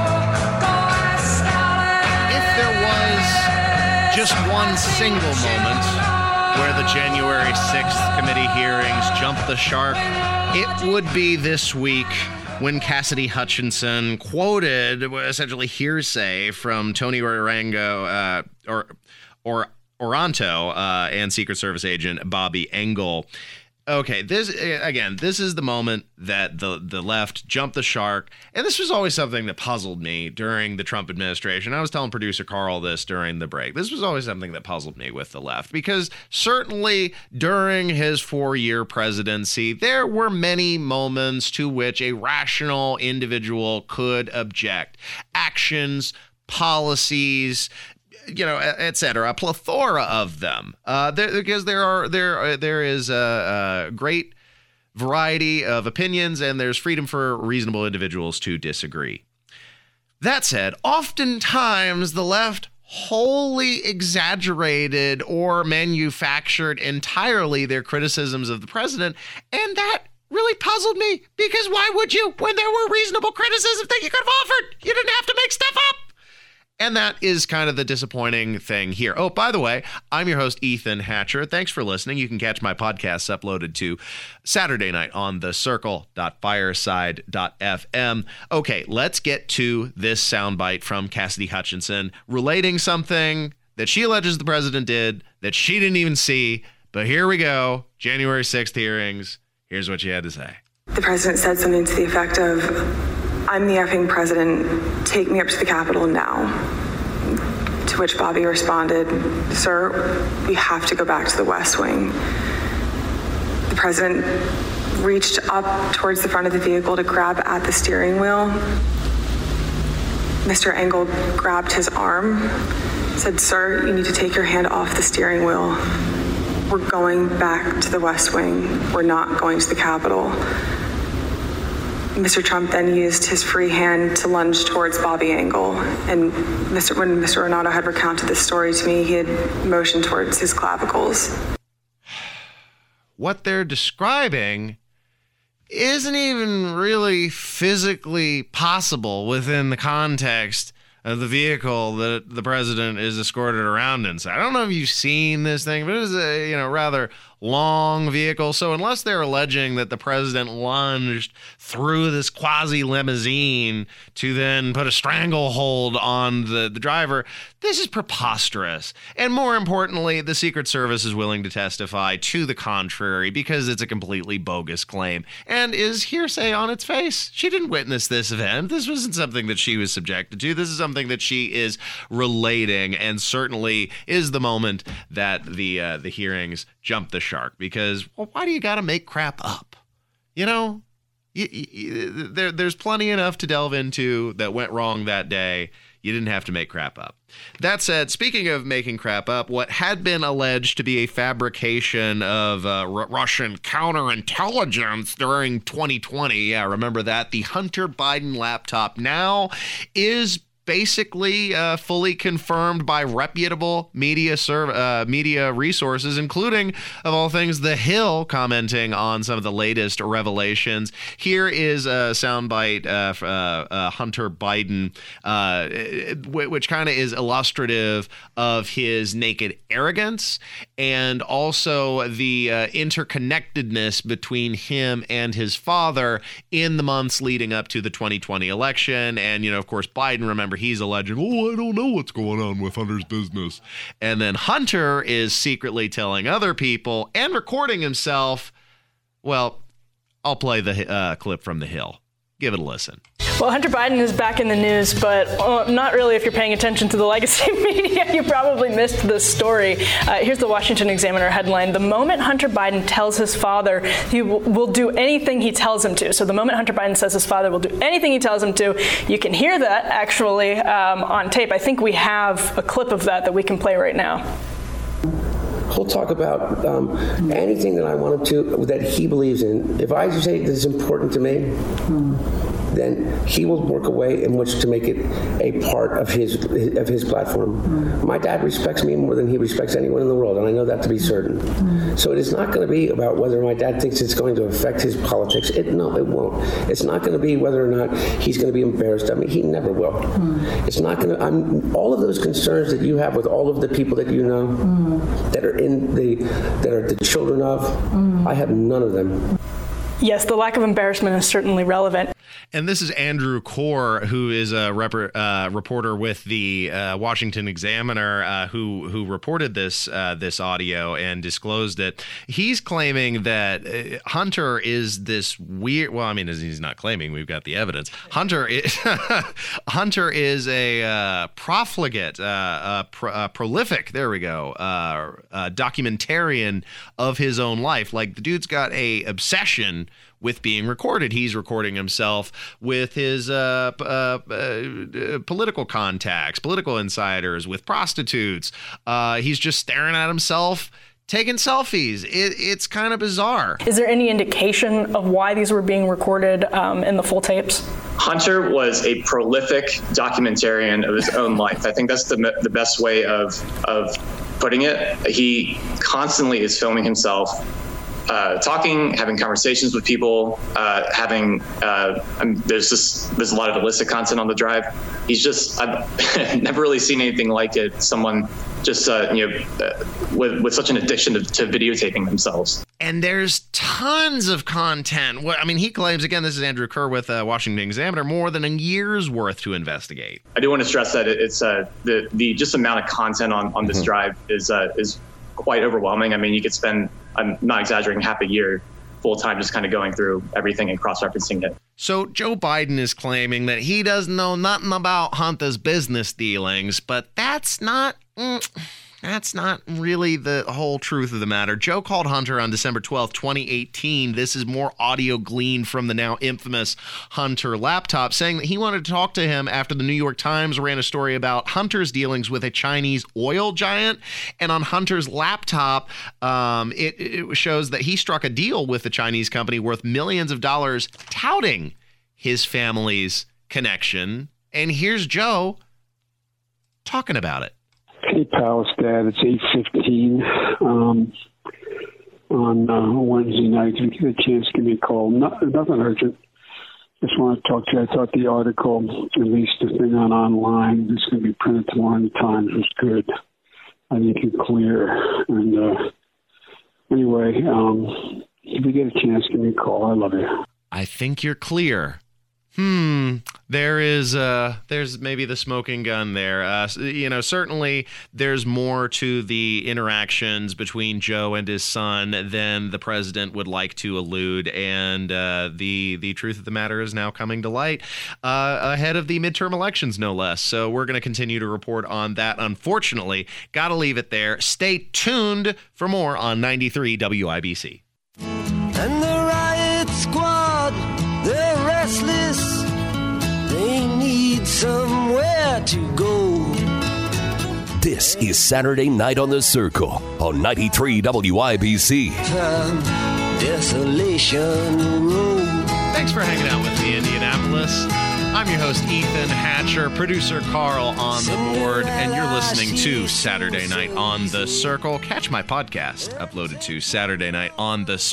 If there was just one single moment where the January 6th committee hearings jumped the shark, it would be this week when Cassidy Hutchinson quoted essentially hearsay from Tony Orango or Oranto and Secret Service agent Bobby Engel. Okay, this is the moment that the left jumped the shark, and this was always something that puzzled me during the Trump administration. I was telling producer Carl this during the break. This was always something that puzzled me with the left, because certainly during his 4-year presidency, there were many moments to which a rational individual could object. Actions, policies, et cetera, a plethora of them, because there is a great variety of opinions, and there's freedom for reasonable individuals to disagree. That said, oftentimes the left wholly exaggerated or manufactured entirely their criticisms of the president, and that really puzzled me, because why would you, when there were reasonable criticisms that you could have offered? You didn't have to make stuff up. And that is kind of the disappointing thing here. Oh, by the way, I'm your host, Ethan Hatcher. Thanks for listening. You can catch my podcasts uploaded to Saturday night on thecircle.fireside.fm. Okay, let's get to this soundbite from Cassidy Hutchinson relating something that she alleges the president did that she didn't even see. But here we go. January 6th hearings. Here's what she had to say. The president said something to the effect of, "I'm the effing president, take me up to the Capitol now." To which Bobby responded, "Sir, we have to go back to the West Wing." The president reached up towards the front of the vehicle to grab at the steering wheel. Mr. Engel grabbed his arm, said, "Sir, you need to take your hand off the steering wheel. We're going back to the West Wing. We're not going to the Capitol." Mr. Trump then used his free hand to lunge towards Bobby Engel. And when Mr. Renato had recounted this story to me, he had motioned towards his clavicles. What they're describing isn't even really physically possible within the context of the vehicle that the president is escorted around in. So I don't know if you've seen this thing, but it is a rather long vehicle. So unless they're alleging that the president lunged through this quasi-limousine to then put a stranglehold on the driver, this is preposterous. And more importantly, the Secret Service is willing to testify to the contrary because it's a completely bogus claim and is hearsay on its face. She didn't witness this event. This wasn't something that she was subjected to. This is something that she is relating, and certainly is the moment that the hearings jump the shark. Because, well, why do you got to make crap up? There's plenty enough to delve into that went wrong that day. You didn't have to make crap up. That said, speaking of making crap up, what had been alleged to be a fabrication of Russian counterintelligence during 2020, remember that, the Hunter Biden laptop now is basically fully confirmed by reputable media resources, including, of all things, The Hill, commenting on some of the latest revelations. Here is a soundbite Hunter Biden, which kind of is illustrative of his naked arrogance and also the interconnectedness between him and his father in the months leading up to the 2020 election. And, of course, Biden, remember, he's alleging, "Oh, I don't know what's going on with Hunter's business." And then Hunter is secretly telling other people and recording himself. Well, I'll play the clip from The Hill. Give it a listen. Well, Hunter Biden is back in the news, but not really if you're paying attention to the legacy media. You probably missed this story. Here's the Washington Examiner headline. The moment Hunter Biden tells his father he will do anything he tells him to. So the moment Hunter Biden says his father will do anything he tells him to, you can hear that actually on tape. I think we have a clip of that we can play right now. He'll talk about anything that I want him to, that he believes in. If I say this is important to me, then he will work a way in which to make it a part of his platform. My dad respects me more than he respects anyone in the world, and I know that to be certain. So it is not going to be about whether my dad thinks it's going to affect his politics. No, it won't. It's not going to be whether or not he's going to be embarrassed of me. He never will. It's not going to. All of those concerns that you have with all of the people that you know that are that are the children of, I have none of them. Yes, the lack of embarrassment is certainly relevant. And this is Andrew Corr, who is a reporter with the Washington Examiner, who reported this audio and disclosed it. He's claiming that Hunter is this weird. Well, I mean, he's not claiming. We've got the evidence. Hunter is a profligate, prolific. There we go. Documentarian of his own life. Like, the dude's got a obsession with being recorded. He's recording himself with his political contacts, political insiders, with prostitutes. He's just staring at himself, taking selfies. It's kind of bizarre. Is there any indication of why these were being recorded in the full tapes? Hunter was a prolific documentarian of his own life. I think that's the best way of putting it. He constantly is filming himself, talking, having conversations with people, there's a lot of illicit content on the drive. I've never really seen anything like it. Someone just, with such an addiction to videotaping themselves. And there's tons of content. I mean, he claims, again, this is Andrew Corr with Washington Examiner, more than a year's worth to investigate. I do want to stress that it's the just amount of content on this drive is quite overwhelming. I mean, you could spend, I'm not exaggerating, half a year full time just kind of going through everything and cross-referencing it. So Joe Biden is claiming that he doesn't know nothing about Hunter's business dealings, but that's not really the whole truth of the matter. Joe called Hunter on December 12th, 2018. This is more audio gleaned from the now infamous Hunter laptop, saying that he wanted to talk to him after the New York Times ran a story about Hunter's dealings with a Chinese oil giant. And on Hunter's laptop, it shows that he struck a deal with the Chinese company worth millions of dollars, touting his family's connection. And here's Joe talking about it. Hey, pal, Dad. It's 8:15 on Wednesday night. If you get a chance, give me a call. Nothing urgent. Just want to talk to you. I thought the article, at least the thing online, that's going to be printed tomorrow in the Times, was good. I think it's clear. And anyway, if you get a chance, give me a call. I love you. I think you're clear. There's maybe the smoking gun there. Certainly there's more to the interactions between Joe and his son than the president would like to allude. And the truth of the matter is now coming to light ahead of the midterm elections, no less. So we're going to continue to report on that. Unfortunately, got to leave it there. Stay tuned for more on 93 WIBC. And the riot squad, they're restless. They need somewhere to go. This is Saturday Night on the Circle on 93 WIBC. Desolation Road. Thanks for hanging out with me, Indianapolis. I'm your host, Ethan Hatcher, producer Carl on the board, and you're listening to Saturday Night on the Circle. Catch my podcast uploaded to Saturday Night on the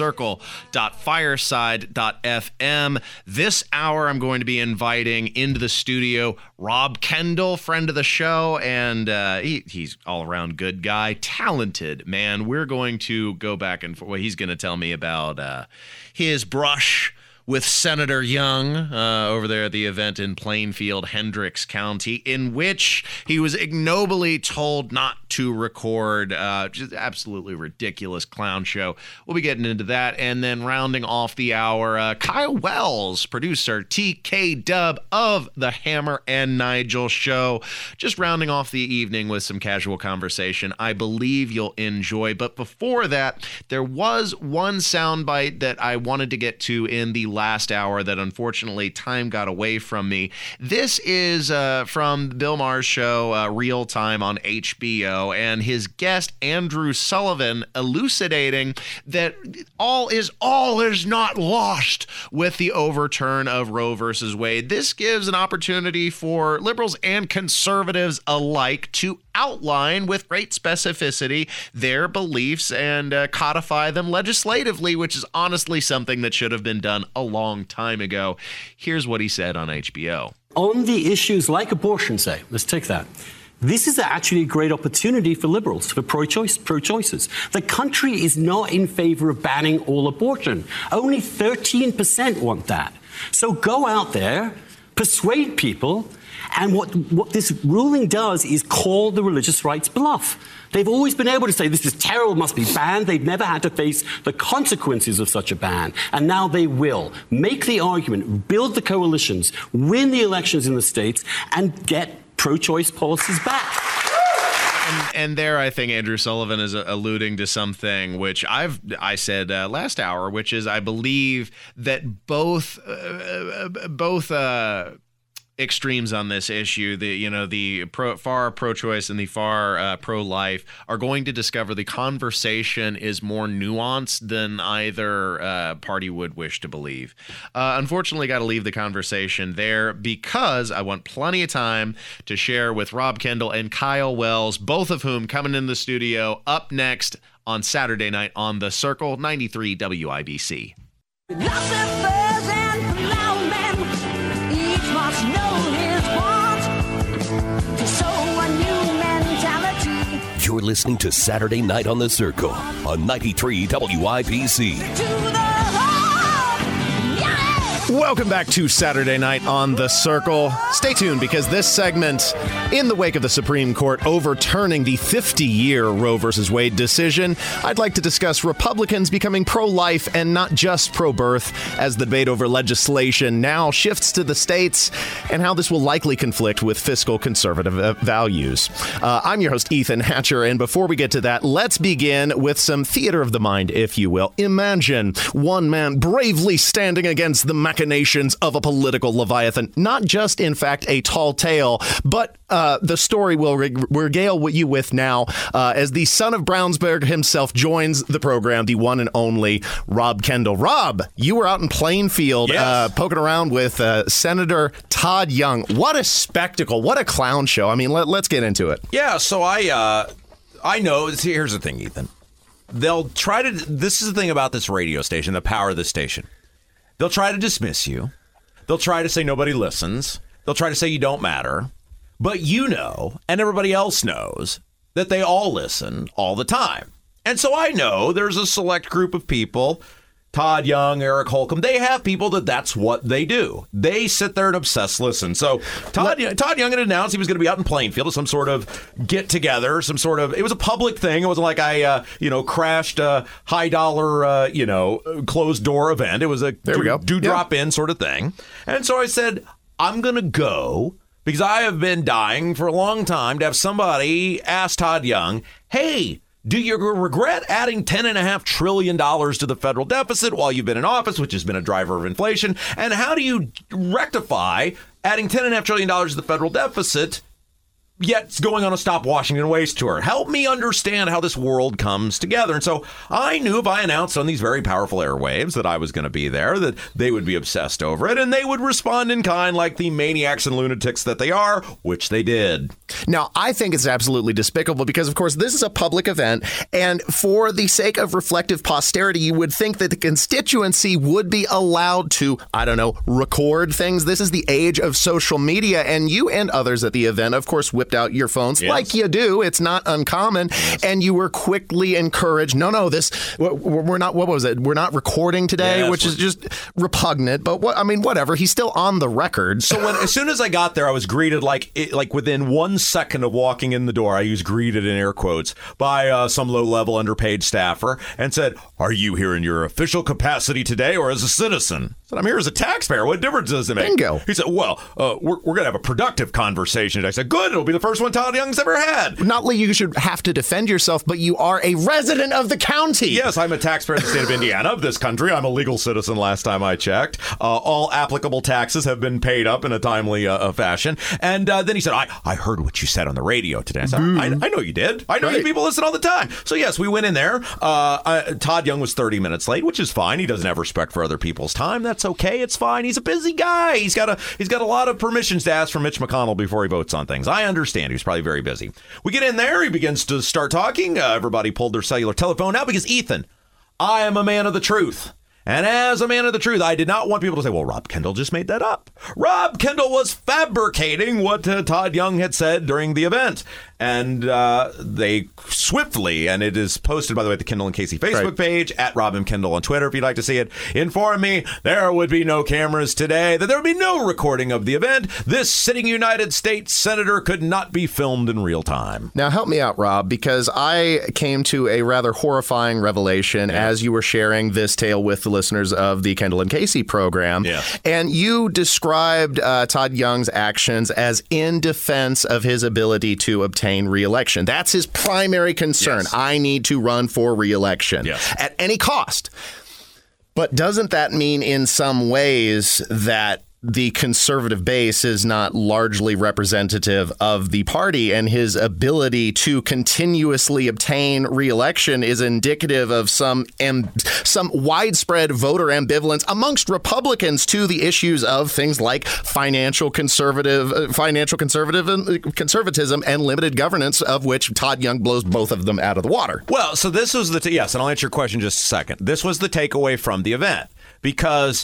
Circle.fireside.fm. This hour, I'm going to be inviting into the studio Rob Kendall, friend of the show, and he's all-around good guy, talented man. We're going to go back and forth. Well, he's going to tell me about his brush with Senator Young over there at the event in Plainfield, Hendricks County, in which he was ignobly told not to record. Just absolutely ridiculous clown show. We'll be getting into that. And then rounding off the hour, Kyle Wells, producer TK Dub of the Hammer and Nigel show. Just rounding off the evening with some casual conversation I believe you'll enjoy. But before that, there was one soundbite that I wanted to get to in the last hour that unfortunately time got away from me. This is from Bill Maher's show, Real Time on HBO, and his guest Andrew Sullivan elucidating that all is not lost with the overturn of Roe versus Wade. This gives an opportunity for liberals and conservatives alike to outline with great specificity their beliefs and codify them legislatively, which is honestly something that should have been done a long time ago. Here's what he said on HBO. On the issues like abortion, say, let's take that. This is actually a great opportunity for liberals, for pro-choicers. The country is not in favor of banning all abortion. Only 13% want that. So go out there, persuade people, and what this ruling does is call the religious rights bluff. They've always been able to say this is terrible, must be banned. They've never had to face the consequences of such a ban. And now they will make the argument, build the coalitions, win the elections in the states, and get pro-choice policies back. And there, I think Andrew Sullivan is alluding to something which I said last hour, which is I believe that both extremes on this issue, the far pro-choice and the far pro-life, are going to discover the conversation is more nuanced than either party would wish to believe. Unfortunately, got to leave the conversation there because I want plenty of time to share with Rob Kendall and Kyle Wells, both of whom coming in the studio up next on Saturday night on The Circle, 93 WIBC. You're listening to Saturday Night on the Circle on 93 WIBC. Welcome back to Saturday Night on The Circle. Stay tuned because this segment, in the wake of the Supreme Court overturning the 50-year Roe v. Wade decision, I'd like to discuss Republicans becoming pro-life and not just pro-birth as the debate over legislation now shifts to the states and how this will likely conflict with fiscal conservative values. I'm your host, Ethan Hatcher, and before we get to that, let's begin with some theater of the mind, if you will. Imagine one man bravely standing against the machinations of a political leviathan, not just, in fact, a tall tale, but the story we'll regale you with now as the son of Brownsburg himself joins the program, the one and only Rob Kendall. Rob, you were out in Plainfield poking around with Senator Todd Young. What a spectacle. What a clown show. I mean, let's get into it. Yeah, so I know. Here's the thing, Ethan. They'll try to. This is the thing about this radio station, the power of the station. They'll try to dismiss you. They'll try to say nobody listens. They'll try to say you don't matter. But you know, and everybody else knows, that they all listen all the time. And so I know there's a select group of people, Todd Young, Eric Holcomb, they have people that's what they do. They sit there and obsess listen. So Todd Young had announced he was going to be out in Plainfield at some sort of get-together, it was a public thing. It wasn't like I, crashed a high-dollar, closed-door event. It was a drop-in sort of thing. And so I said, I'm going to go because I have been dying for a long time to have somebody ask Todd Young, hey, do you regret adding $10.5 trillion to the federal deficit while you've been in office, which has been a driver of inflation? And how do you rectify adding $10.5 trillion to the federal deficit, yet going on a Stop Washington Waste tour? Help me understand how this world comes together. And so I knew if I announced on these very powerful airwaves that I was going to be there, that they would be obsessed over it, and they would respond in kind like the maniacs and lunatics that they are, which they did. Now, I think it's absolutely despicable because, of course, this is a public event, and for the sake of reflective posterity, you would think that the constituency would be allowed to, record things. This is the age of social media, and you and others at the event, of course, whipped out your phones like you do. It's not uncommon. And you were quickly encouraged. We're not, what was it? We're not recording today, which is just repugnant. But whatever. He's still on the record. So as soon as I got there, I was greeted like within 1 second of walking in the door, I use greeted in air quotes, by some low-level underpaid staffer and said, are you here in your official capacity today or as a citizen? I said, I'm here as a taxpayer. What difference does it make? Bingo. He said, well, we're going to have a productive conversation today. I said, good. It'll be the first one Todd Young's ever had. Not only you should have to defend yourself, but you are a resident of the county. Yes, I'm a taxpayer in the state of Indiana, of this country. I'm a legal citizen last time I checked. All applicable taxes have been paid up in a timely fashion. And then he said, I heard what you said on the radio today. I said, I know you did. I know you people listen all the time. So yes, we went in there. Todd Young was 30 minutes late, which is fine. He doesn't have respect for other people's time. That's okay. It's fine. He's a busy guy. He's got a lot of permissions to ask from Mitch McConnell before he votes on things. I understand. He was probably very busy. We get in there. He begins to start talking. Everybody pulled their cellular telephone out because, Ethan, I am a man of the truth. And as a man of the truth, I did not want people to say, well, Rob Kendall just made that up. Rob Kendall was fabricating what Todd Young had said during the event. And they swiftly, and it is posted, by the way, at the Kendall and Casey Facebook page, at Rob M. Kendall on Twitter if you'd like to see it, inform me there would be no cameras today, that there would be no recording of the event. This sitting United States senator could not be filmed in real time. Now, help me out, Rob, because I came to a rather horrifying revelation as you were sharing this tale with the listeners of the Kendall and Casey program. Yeah. And you described Todd Young's actions as in defense of his ability to obtain re-election. That's his primary concern. Yes. I need to run for re-election at any cost. But doesn't that mean in some ways that the conservative base is not largely representative of the party, and his ability to continuously obtain re-election is indicative of some widespread voter ambivalence amongst Republicans to the issues of things like financial conservatism and limited governance, of which Todd Young blows both of them out of the water. Well, so this was yes, and I'll answer your question in just a second. This was the takeaway from the event, because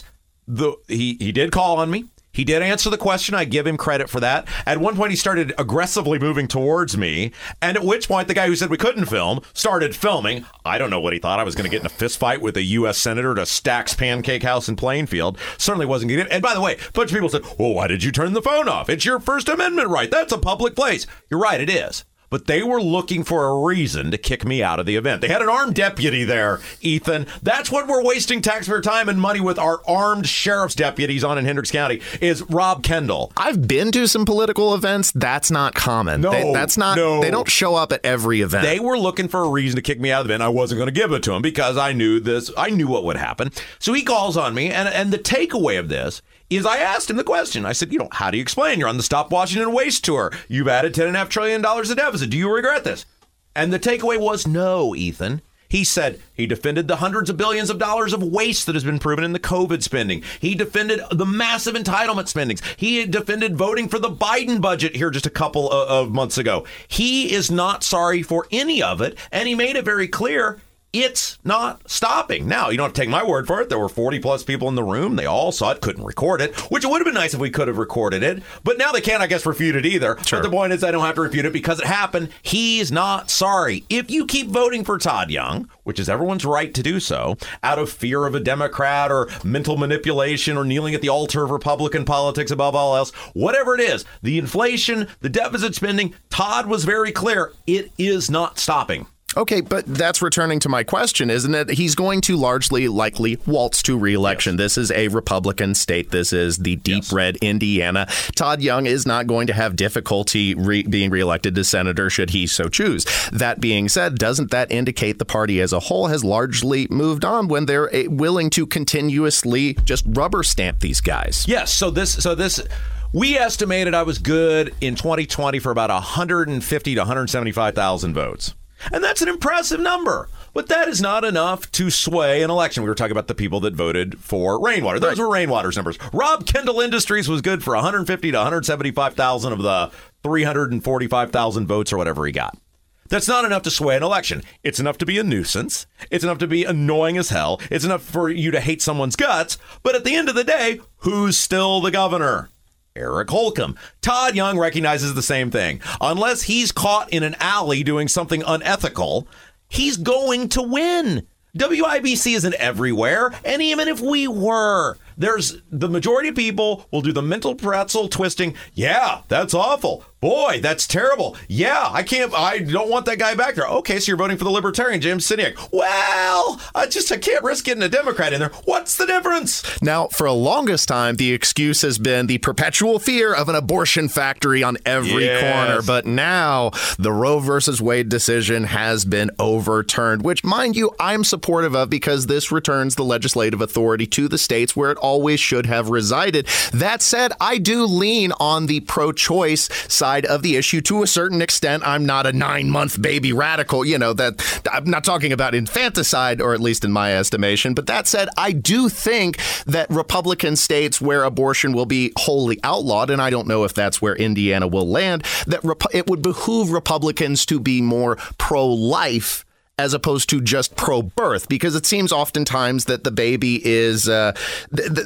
he did call on me. He did answer the question. I give him credit for that. At one point, he started aggressively moving towards me, and at which point, the guy who said we couldn't film started filming. I don't know what he thought. I was going to get in a fist fight with a U.S. senator at a Stack's Pancake House in Plainfield. Certainly wasn't going to. And by the way, a bunch of people said, well, why did you turn the phone off? It's your First Amendment right. That's a public place. You're right, it is. But they were looking for a reason to kick me out of the event. They had an armed deputy there, Ethan. That's what we're wasting taxpayer time and money with our armed sheriff's deputies on in Hendricks County, is Rob Kendall. I've been to some political events. That's not common. They don't show up at every event. They were looking for a reason to kick me out of the event. I wasn't going to give it to him because I knew this. I knew what would happen. So he calls on me, and the takeaway of this is I asked him the question. I said, how do you explain? You're on the Stop Washington Waste tour. You've added $10.5 trillion of deficit. Do you regret this? And the takeaway was no, Ethan. He said he defended the hundreds of billions of dollars of waste that has been proven in the COVID spending. He defended the massive entitlement spendings. He defended voting for the Biden budget here just a couple of months ago. He is not sorry for any of it, and he made it very clear it's not stopping. Now, you don't have to take my word for it. There were 40 plus people in the room. They all saw it, couldn't record it, which would have been nice if we could have recorded it. But now they can't, I guess, refute it either. Sure. But the point is I don't have to refute it because it happened. He's not sorry. If you keep voting for Todd Young, which is everyone's right to do so, out of fear of a Democrat or mental manipulation or kneeling at the altar of Republican politics above all else, whatever it is, the inflation, the deficit spending, Todd was very clear. It is not stopping. Okay, but that's returning to my question, isn't it? He's going to likely waltz to re-election. Yes. This is a Republican state. This is the deep red Indiana. Todd Young is not going to have difficulty being reelected to senator should he so choose. That being said, doesn't that indicate the party as a whole has largely moved on when they're willing to continuously just rubber stamp these guys? Yes. So this. We estimated I was good in 2020 for about 150 to 175,000 votes. And that's an impressive number. But that is not enough to sway an election. We were talking about the people that voted for Rainwater. Those were Rainwater's numbers. Rob Kendall Industries was good for 150 to 175,000 of the 345,000 votes or whatever he got. That's not enough to sway an election. It's enough to be a nuisance. It's enough to be annoying as hell. It's enough for you to hate someone's guts. But at the end of the day, who's still the governor? Eric Holcomb. Todd Young recognizes the same thing. Unless he's caught in an alley doing something unethical, he's going to win. WIBC isn't everywhere, and even if we were, there's the majority of people will do the mental pretzel twisting. Yeah, that's awful. Boy, that's terrible. Yeah, I don't want that guy back there. Okay, so you're voting for the Libertarian, James Siniak. Well, I can't risk getting a Democrat in there. What's the difference? Now, for the longest time, the excuse has been the perpetual fear of an abortion factory on every corner. But now the Roe versus Wade decision has been overturned, which, mind you, I'm supportive of because this returns the legislative authority to the states where it always should have resided. That said, I do lean on the pro-choice side of the issue to a certain extent. I'm not a 9-month baby radical, that I'm not talking about infanticide, or at least in my estimation. But that said, I do think that Republican states where abortion will be wholly outlawed, and I don't know if that's where Indiana will land, that it would behoove Republicans to be more pro-life as opposed to just pro-birth, because it seems oftentimes that the baby is,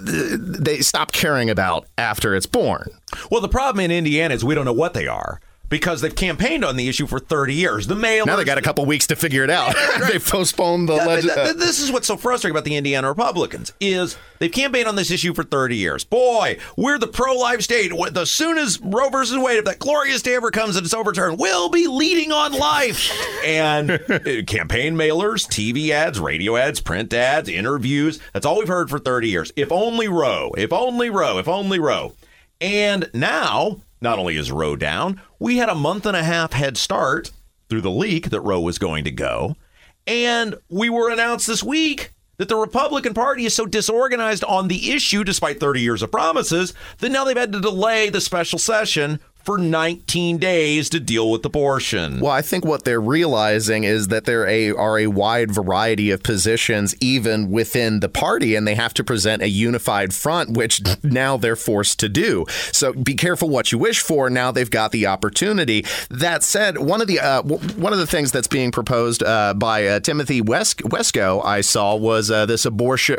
they stop caring about after it's born. Well, the problem in Indiana is we don't know what they are. because they've campaigned on the issue for 30 years. The mailers, now they got a couple weeks to figure it out. They've postponed the This is what's so frustrating about the Indiana Republicans is they've campaigned on this issue for 30 years. Boy, we're the pro-life state. As soon as Roe versus Wade, if that glorious day ever comes and it's overturned, we'll be leading on life. And campaign mailers, TV ads, radio ads, print ads, interviews, that's all we've heard for 30 years. If only Roe, if only Roe, if only Roe. And now, not only is Roe down, we had a month and a half head start through the leak that Roe was going to go. And we were announced this week that the Republican Party is so disorganized on the issue, despite 30 years of promises, that now they've had to delay the special session for 19 days to deal with abortion. Well, I think what they're realizing is that there are a wide variety of positions even within the party, and they have to present a unified front, which now they're forced to do. So be careful what you wish for. Now they've got the opportunity. That said, one of the things that's being proposed by Timothy Wesco, I saw, was this adoption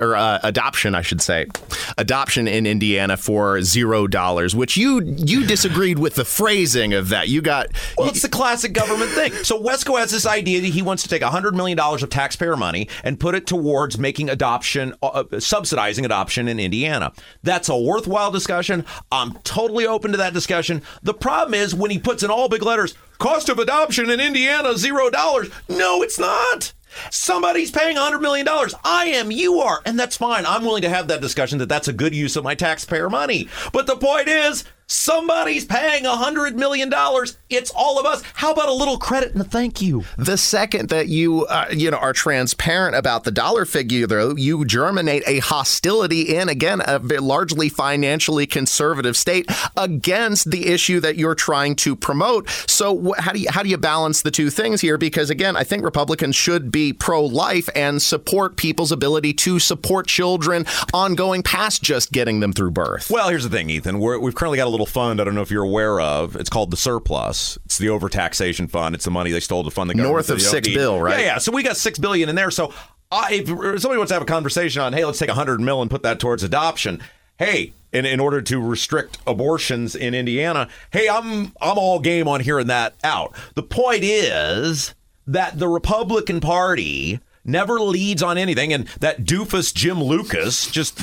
in Indiana for $0, which you disagreed with the phrasing of that. Well, it's the classic government thing. So Wesco has this idea that he wants to take $100 million of taxpayer money and put it towards making adoption, subsidizing adoption in Indiana. That's a worthwhile discussion. I'm totally open to that discussion. The problem is when he puts in all big letters, cost of adoption in Indiana, $0. No, it's not. Somebody's paying $100 million. I am, you are. And that's fine. I'm willing to have that discussion that that's a good use of my taxpayer money. But the point is, somebody's paying $100 million. It's all of us. How about a little credit and a thank you? The second that you are transparent about the dollar figure, though, you germinate a hostility in, again, a largely financially conservative state against the issue that you're trying to promote. So how do you balance the two things here? Because, again, I think Republicans should be pro-life and support people's ability to support children ongoing past just getting them through birth. Well, here's the thing, Ethan. We've currently got a little fund. I don't know if you're aware of. It's called the surplus. It's the overtaxation fund. It's the money they stole to fund the government. North of $6 billion, right? Yeah. So we got $6 billion in there. So if somebody wants to have a conversation on, hey, let's take $100 million and put that towards adoption. Hey, in order to restrict abortions in Indiana, hey, I'm all game on hearing that out. The point is that the Republican Party never leads on anything, and that doofus Jim Lucas just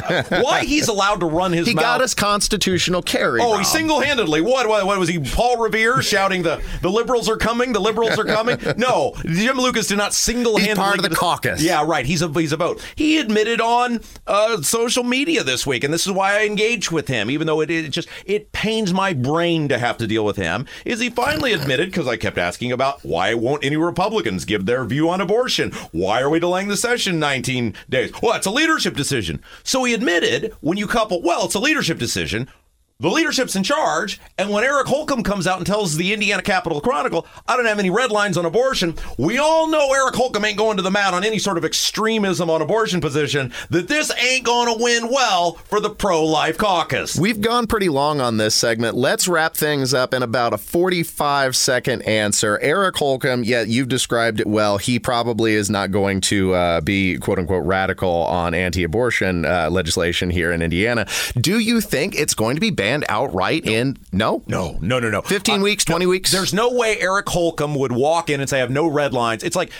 why he's allowed to run his mouth. He got us constitutional carry. He single-handedly. What was he? Paul Revere shouting the liberals are coming. The liberals are coming. No, Jim Lucas did not single-handedly. He's part of the caucus. Yeah, right. He's a vote. He admitted on social media this week, and this is why I engaged with him, even though it pains my brain to have to deal with him. Is he finally admitted, because I kept asking about why won't any Republicans give their view on abortion? Why are we delaying the session 19 days? Well, it's a leadership decision. So he admitted when you couple, it's a leadership decision. The leadership's in charge, and when Eric Holcomb comes out and tells the Indiana Capitol Chronicle, I don't have any red lines on abortion, we all know Eric Holcomb ain't going to the mat on any sort of extremism on abortion position, that this ain't going to win well for the pro-life caucus. We've gone pretty long on this segment. Let's wrap things up in about a 45-second answer. Eric Holcomb, you've described it well. He probably is not going to be, quote-unquote, radical on anti-abortion legislation here in Indiana. Do you think it's going to be banned outright? No. 15 weeks, 20 weeks? There's no way Eric Holcomb would walk in and say, I have no red lines. It's like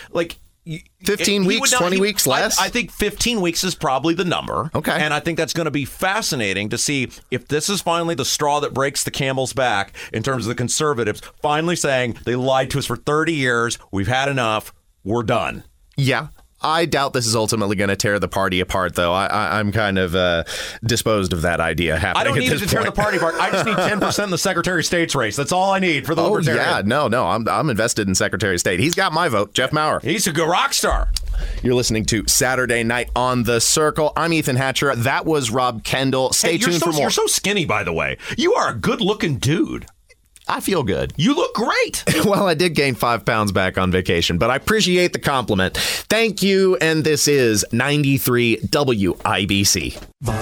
15 weeks, 20 weeks less? I think 15 weeks is probably the number. Okay. And I think that's going to be fascinating to see if this is finally the straw that breaks the camel's back in terms of the conservatives finally saying they lied to us for 30 years. We've had enough. We're done. Yeah. I doubt this is ultimately going to tear the party apart, though. I'm kind of disposed of that idea happening. I don't need it to tear the party apart. I just need 10% in the Secretary of State's race. That's all I need for the Libertarian. No. I'm invested in Secretary of State. He's got my vote, Jeff Maurer. He's a good rock star. You're listening to Saturday Night on the Circle. I'm Ethan Hatcher. That was Rob Kendall. Stay tuned for more. You're so skinny, by the way. You are a good-looking dude. I feel good. You look great. Well, I did gain 5 pounds back on vacation, but I appreciate the compliment. Thank you, and this is 93 WIBC.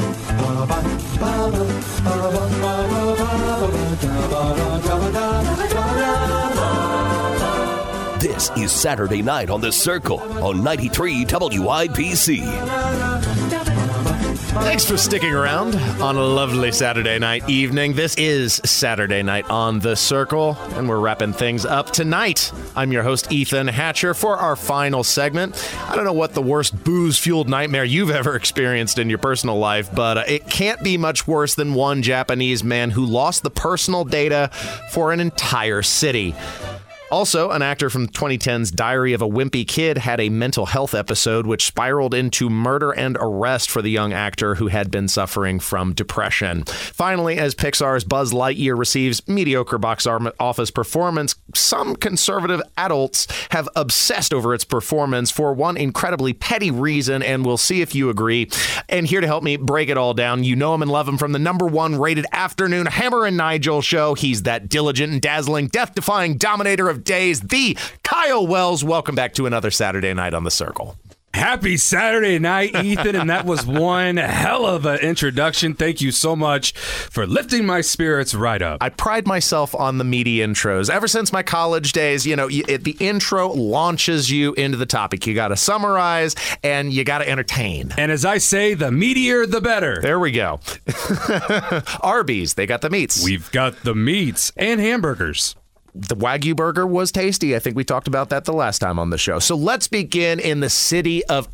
This is Saturday Night on the Circle on 93 WIBC. Thanks for sticking around on a lovely Saturday night evening. This is Saturday Night on The Circle, and we're wrapping things up tonight. I'm your host, Ethan Hatcher, for our final segment. I don't know what the worst booze-fueled nightmare you've ever experienced in your personal life, but it can't be much worse than one Japanese man who lost the personal data for an entire city. Also, an actor from 2010's Diary of a Wimpy Kid had a mental health episode which spiraled into murder and arrest for the young actor who had been suffering from depression. Finally, as Pixar's Buzz Lightyear receives mediocre box office performance, some conservative adults have obsessed over its performance for one incredibly petty reason, and we'll see if you agree. And here to help me break it all down, you know him and love him from the #1 rated afternoon Hammer and Nigel show. He's that diligent and dazzling, death-defying dominator of days, the Kyle Wells. Welcome back to another Saturday Night on The Circle. Happy Saturday night, Ethan, and that was one hell of an introduction. Thank you so much for lifting my spirits right up. I pride myself on the meaty intros. Ever since my college days, you know, the intro launches you into the topic. You got to summarize and you got to entertain. And as I say, the meatier, the better. There we go. Arby's, they got the meats. We've got the meats and hamburgers. The Wagyu burger was tasty. I think we talked about that the last time on the show. So let's begin in the city of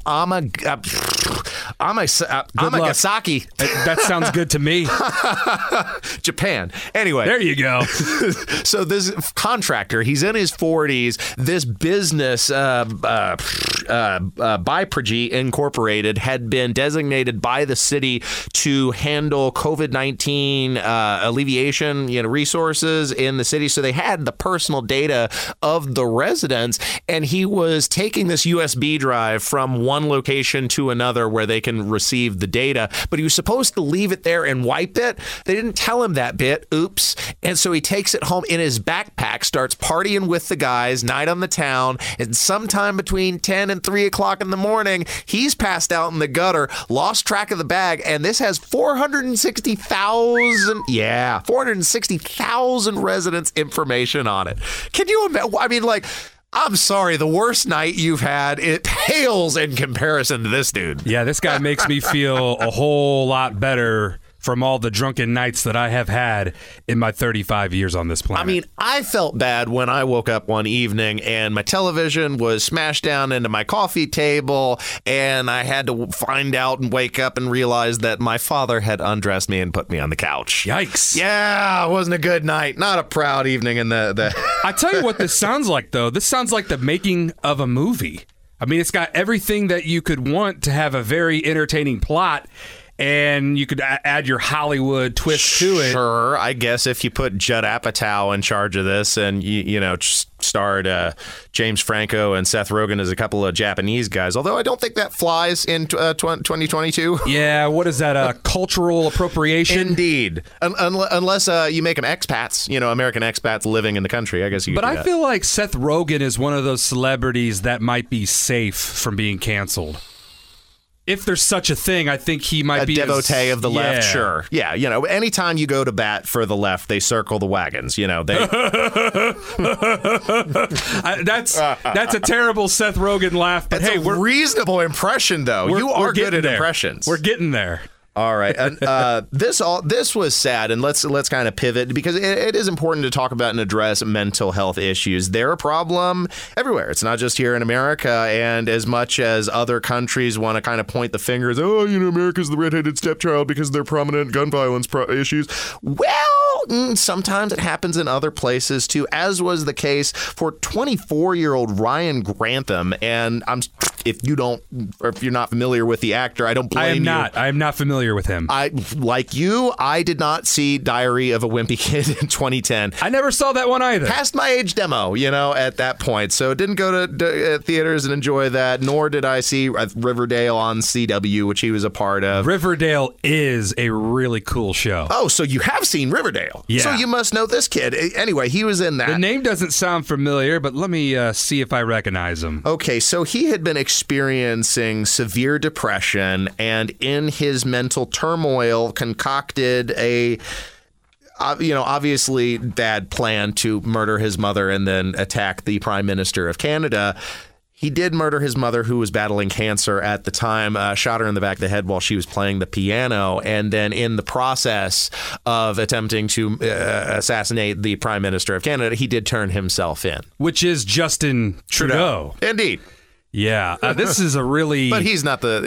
Amagasaki. That sounds good to me. Japan. Anyway. There you go. So this contractor, he's in his 40s. This business, Baipraji Incorporated, had been designated by the city to handle COVID-19 alleviation, resources in the city. So they had the personal data of the residents, and he was taking this USB drive from one location to another where they can receive the data, but he was supposed to leave it there and wipe it. They didn't tell him that bit. Oops. And so he takes it home in his backpack, starts partying with the guys, night on the town, and sometime between 10 and 3 o'clock in the morning, he's passed out in the gutter, lost track of the bag, and this has 460,000 residents' information on it. Can you imagine? I mean, I'm sorry, the worst night you've had, it pales in comparison to this dude. Yeah, this guy makes me feel a whole lot better from all the drunken nights that I have had in my 35 years on this planet. I mean, I felt bad when I woke up one evening and my television was smashed down into my coffee table, and I had to find out and wake up and realize that my father had undressed me and put me on the couch. Yikes. Yeah, it wasn't a good night. Not a proud evening in the... I tell you what this sounds like, though. This sounds like the making of a movie. I mean, it's got everything that you could want to have a very entertaining plot, and you could add your Hollywood twist to it. Sure, I guess if you put Judd Apatow in charge of this and, starred James Franco and Seth Rogen as a couple of Japanese guys, although I don't think that flies in 2022. Yeah, what is that, cultural appropriation? Indeed. Unless you make them expats, American expats living in the country, I guess you could do that. But I feel like Seth Rogen is one of those celebrities that might be safe from being canceled. If there's such a thing, I think he might be a devotee of the left. Sure. Yeah. Anytime you go to bat for the left, they circle the wagons. That's a terrible Seth Rogen laugh. But it's a reasonable impression, though. You are good at impressions. We're getting there. All right. This was sad, and let's kind of pivot, because it is important to talk about and address mental health issues. They're a problem everywhere. It's not just here in America. And as much as other countries want to kind of point the fingers, America's the redheaded stepchild because of their prominent gun violence issues. Well, sometimes it happens in other places too, as was the case for 24-year-old Ryan Grantham. And if you're not familiar with the actor, I don't blame you. I am not familiar with him. I did not see Diary of a Wimpy Kid in 2010. I never saw that one either. Past my age demo, at that point. So didn't go to theaters and enjoy that, nor did I see Riverdale on CW, which he was a part of. Riverdale is a really cool show. Oh, so you have seen Riverdale. Yeah. So you must know this kid. Anyway, he was in that. The name doesn't sound familiar, but let me see if I recognize him. Okay, so he had been experiencing severe depression, and in his mental turmoil concocted a obviously bad plan to murder his mother and then attack the Prime Minister of Canada. He did murder his mother, who was battling cancer at the time, shot her in the back of the head while she was playing the piano. And then in the process of attempting to assassinate the Prime Minister of Canada, he did turn himself in. Which is Justin Trudeau. Indeed. Yeah, this is a really... But he's not the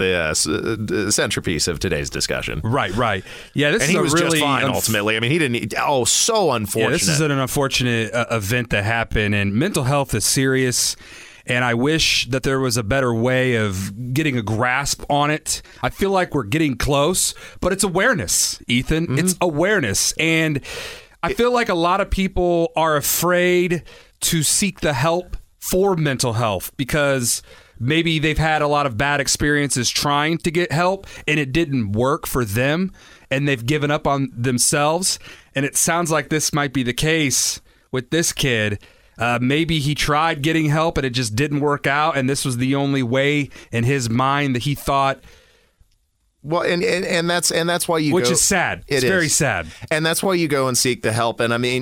centerpiece of today's discussion. Right. Yeah, this and is he was really just fine ultimately. I mean, he didn't... so unfortunate. Yeah, this is an unfortunate event that happened, and mental health is serious. And I wish that there was a better way of getting a grasp on it. I feel like we're getting close, but it's awareness, Ethan. Mm-hmm. It's awareness. And I feel like a lot of people are afraid to seek the help for mental health because maybe they've had a lot of bad experiences trying to get help and it didn't work for them and they've given up on themselves. And it sounds like this might be the case with this kid. Maybe he tried getting help and it just didn't work out, and this was the only way in his mind that he thought. Well, and that's why you which go, is sad. It's very sad, and that's why you go and seek the help. And I mean,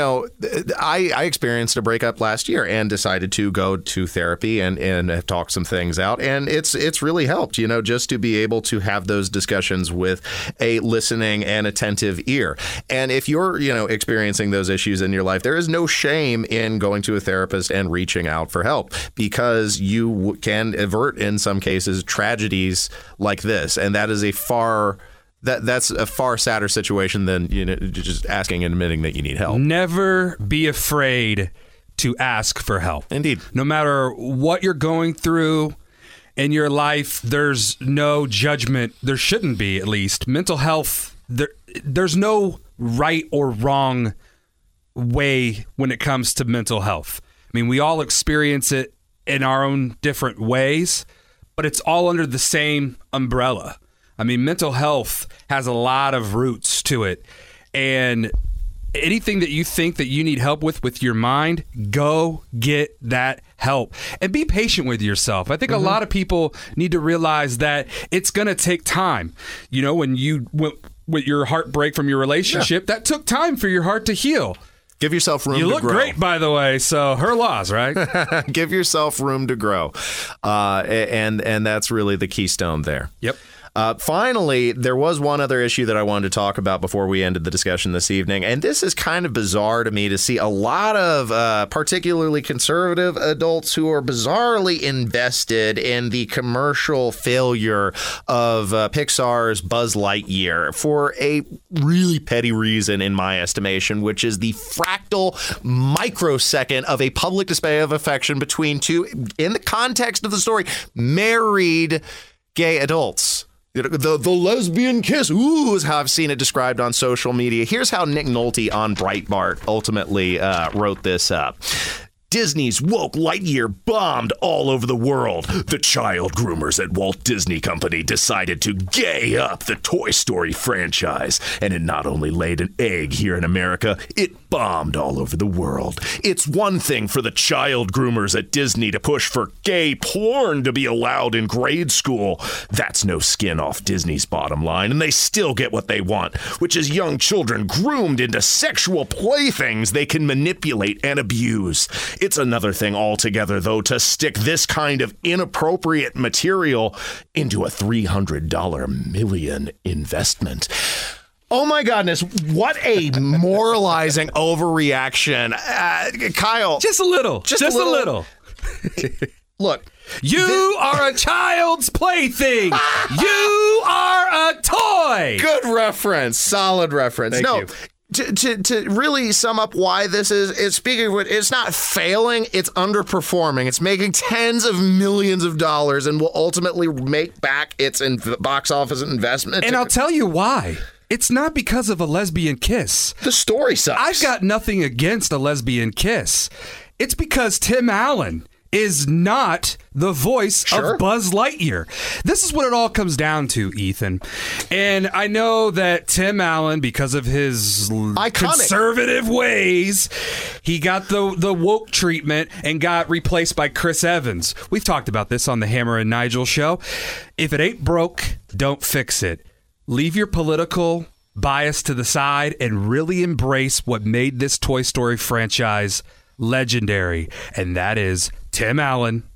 I experienced a breakup last year and decided to go to therapy and talk some things out, and it's really helped. Just to be able to have those discussions with a listening and attentive ear. And if you're experiencing those issues in your life, there is no shame in going to a therapist and reaching out for help, because you can avert in some cases tragedies like this, and that's a far sadder situation than just asking and admitting that you need help. Never be afraid to ask for help. Indeed. No matter what you're going through in your life, there's no judgment. There shouldn't be, at least. Mental health, there's no right or wrong way when it comes to mental health. I mean, we all experience it in our own different ways, but it's all under the same umbrella. I mean, mental health has a lot of roots to it. And anything that you think that you need help with your mind, go get that help. And be patient with yourself. I think a lot of people need to realize that it's going to take time. When you went with your heartbreak from your relationship, that took time for your heart to heal. Give yourself room to grow. You look great, by the way, so her loss, right? Give yourself room to grow. And that's really the keystone there. Yep. Finally, there was one other issue that I wanted to talk about before we ended the discussion this evening. And this is kind of bizarre to me to see a lot of particularly conservative adults who are bizarrely invested in the commercial failure of Pixar's Buzz Lightyear for a really petty reason, in my estimation, which is the fractal microsecond of a public display of affection between two, in the context of the story, married gay adults. The lesbian kiss, is how I've seen it described on social media. Here's how Nick Nolte on Breitbart ultimately wrote this up. Disney's woke Lightyear bombed all over the world. The child groomers at Walt Disney Company decided to gay up the Toy Story franchise. And it not only laid an egg here in America, it bombed all over the world. It's one thing for the child groomers at Disney to push for gay porn to be allowed in grade school. That's no skin off Disney's bottom line, and they still get what they want, which is young children groomed into sexual playthings they can manipulate and abuse. It's another thing altogether, though, to stick this kind of inappropriate material into a $300 million investment. Oh, my goodness. What a moralizing overreaction. Kyle. Just a little. Just a little. Look. You are a child's plaything. You are a toy. Good reference. Solid reference. Thank you. To really sum up why this is speaking of what, it's not failing, it's underperforming. It's making tens of millions of dollars and will ultimately make back its box office investment. And I'll tell you why. It's not because of a lesbian kiss. The story sucks. I've got nothing against a lesbian kiss. It's because Tim Allen is not the voice of Buzz Lightyear. This is what it all comes down to, Ethan. And I know that Tim Allen, because of his conservative ways, he got the woke treatment and got replaced by Chris Evans. We've talked about this on the Hammer and Nigel show. If it ain't broke, don't fix it. Leave your political bias to the side and really embrace what made this Toy Story franchise legendary, and that is Tim Allen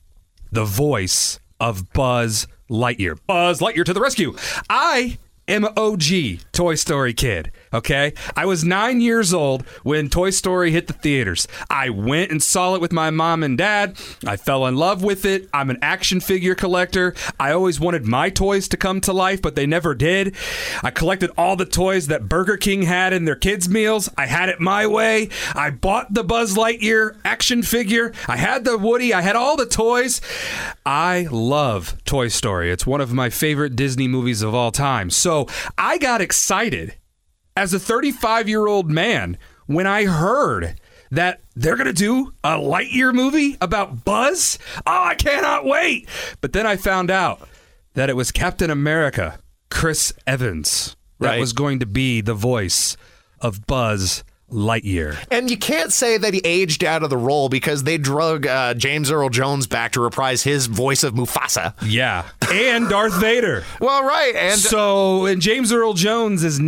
the voice of Buzz Lightyear. Buzz Lightyear to the rescue. I am an OG Toy Story kid, okay? I was 9 years old when Toy Story hit the theaters. I went and saw it with my mom and dad. I fell in love with it. I'm an action figure collector. I always wanted my toys to come to life, but they never did. I collected all the toys that Burger King had in their kids' meals. I had it my way. I bought the Buzz Lightyear action figure. I had the Woody. I had all the toys. I love Toy Story. It's one of my favorite Disney movies of all time. So I got excited as a 35-year-old man when I heard that they're going to do a Lightyear movie about Buzz. Oh, I cannot wait. But then I found out that it was Captain America, Chris Evans, that was going to be the voice of Buzz Lightyear. And you can't say that he aged out of the role because they drug James Earl Jones back to reprise his voice of Mufasa. Yeah. And Darth Vader. Well, right. And James Earl Jones is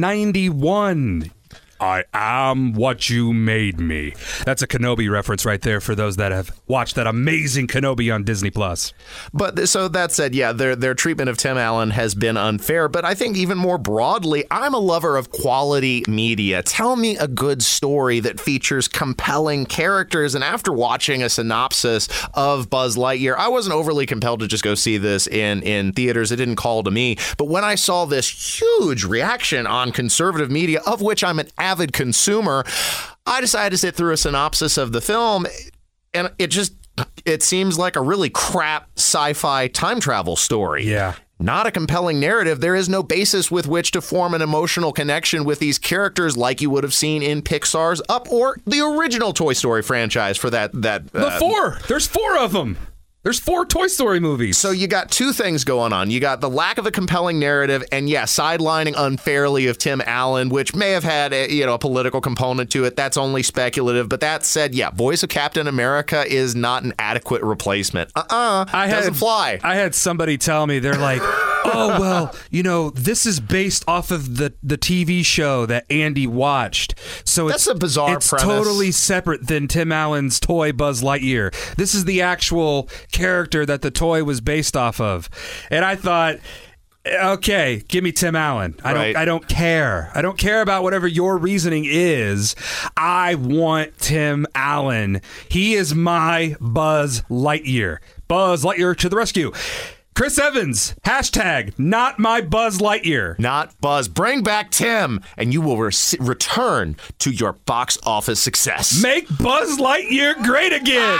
91. I am what you made me. That's a Kenobi reference right there for those that have watched that amazing Kenobi on Disney+. But so that said, yeah, their treatment of Tim Allen has been unfair. But I think even more broadly, I'm a lover of quality media. Tell me a good story that features compelling characters. And after watching a synopsis of Buzz Lightyear, I wasn't overly compelled to just go see this in theaters. It didn't call to me. But when I saw this huge reaction on conservative media, of which I'm an avid consumer, I decided to sit through a synopsis of the film, and it seems like a really crap sci-fi time travel story. Yeah. Not a compelling narrative. There is no basis with which to form an emotional connection with these characters like you would have seen in Pixar's Up or the original Toy Story franchise for that. There's 4 of them. There's 4 Toy Story movies. So you got 2 things going on. You got the lack of a compelling narrative and, sidelining unfairly of Tim Allen, which may have had a political component to it. That's only speculative. But that said, voice of Captain America is not an adequate replacement. Doesn't fly. I had somebody tell me, they're like, oh, well, this is based off of the TV show that Andy watched. So that's a bizarre it's premise. Totally separate than Tim Allen's toy Buzz Lightyear. This is the actual character that the toy was based off of. And I thought, okay, give me Tim Allen. I don't care. I don't care about whatever your reasoning is. I want Tim Allen. He is my Buzz Lightyear. Buzz Lightyear to the rescue. Chris Evans, hashtag not my Buzz Lightyear. Not Buzz. Bring back Tim, and you will return to your box office success. Make Buzz Lightyear great again.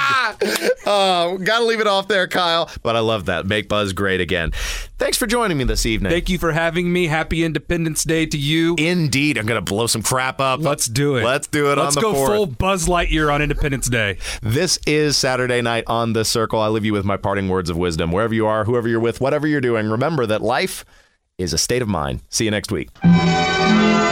Gotta leave it off there, Kyle. But I love that. Make Buzz great again. Thanks for joining me this evening. Thank you for having me. Happy Independence Day to you. Indeed. I'm going to blow some crap up. Let's do it. Let's do it on the 4th. Let's go full Buzz Lightyear on Independence Day. This is Saturday Night on The Circle. I leave you with my parting words of wisdom. Wherever you are, whoever you're with, whatever you're doing, remember that life is a state of mind. See you next week.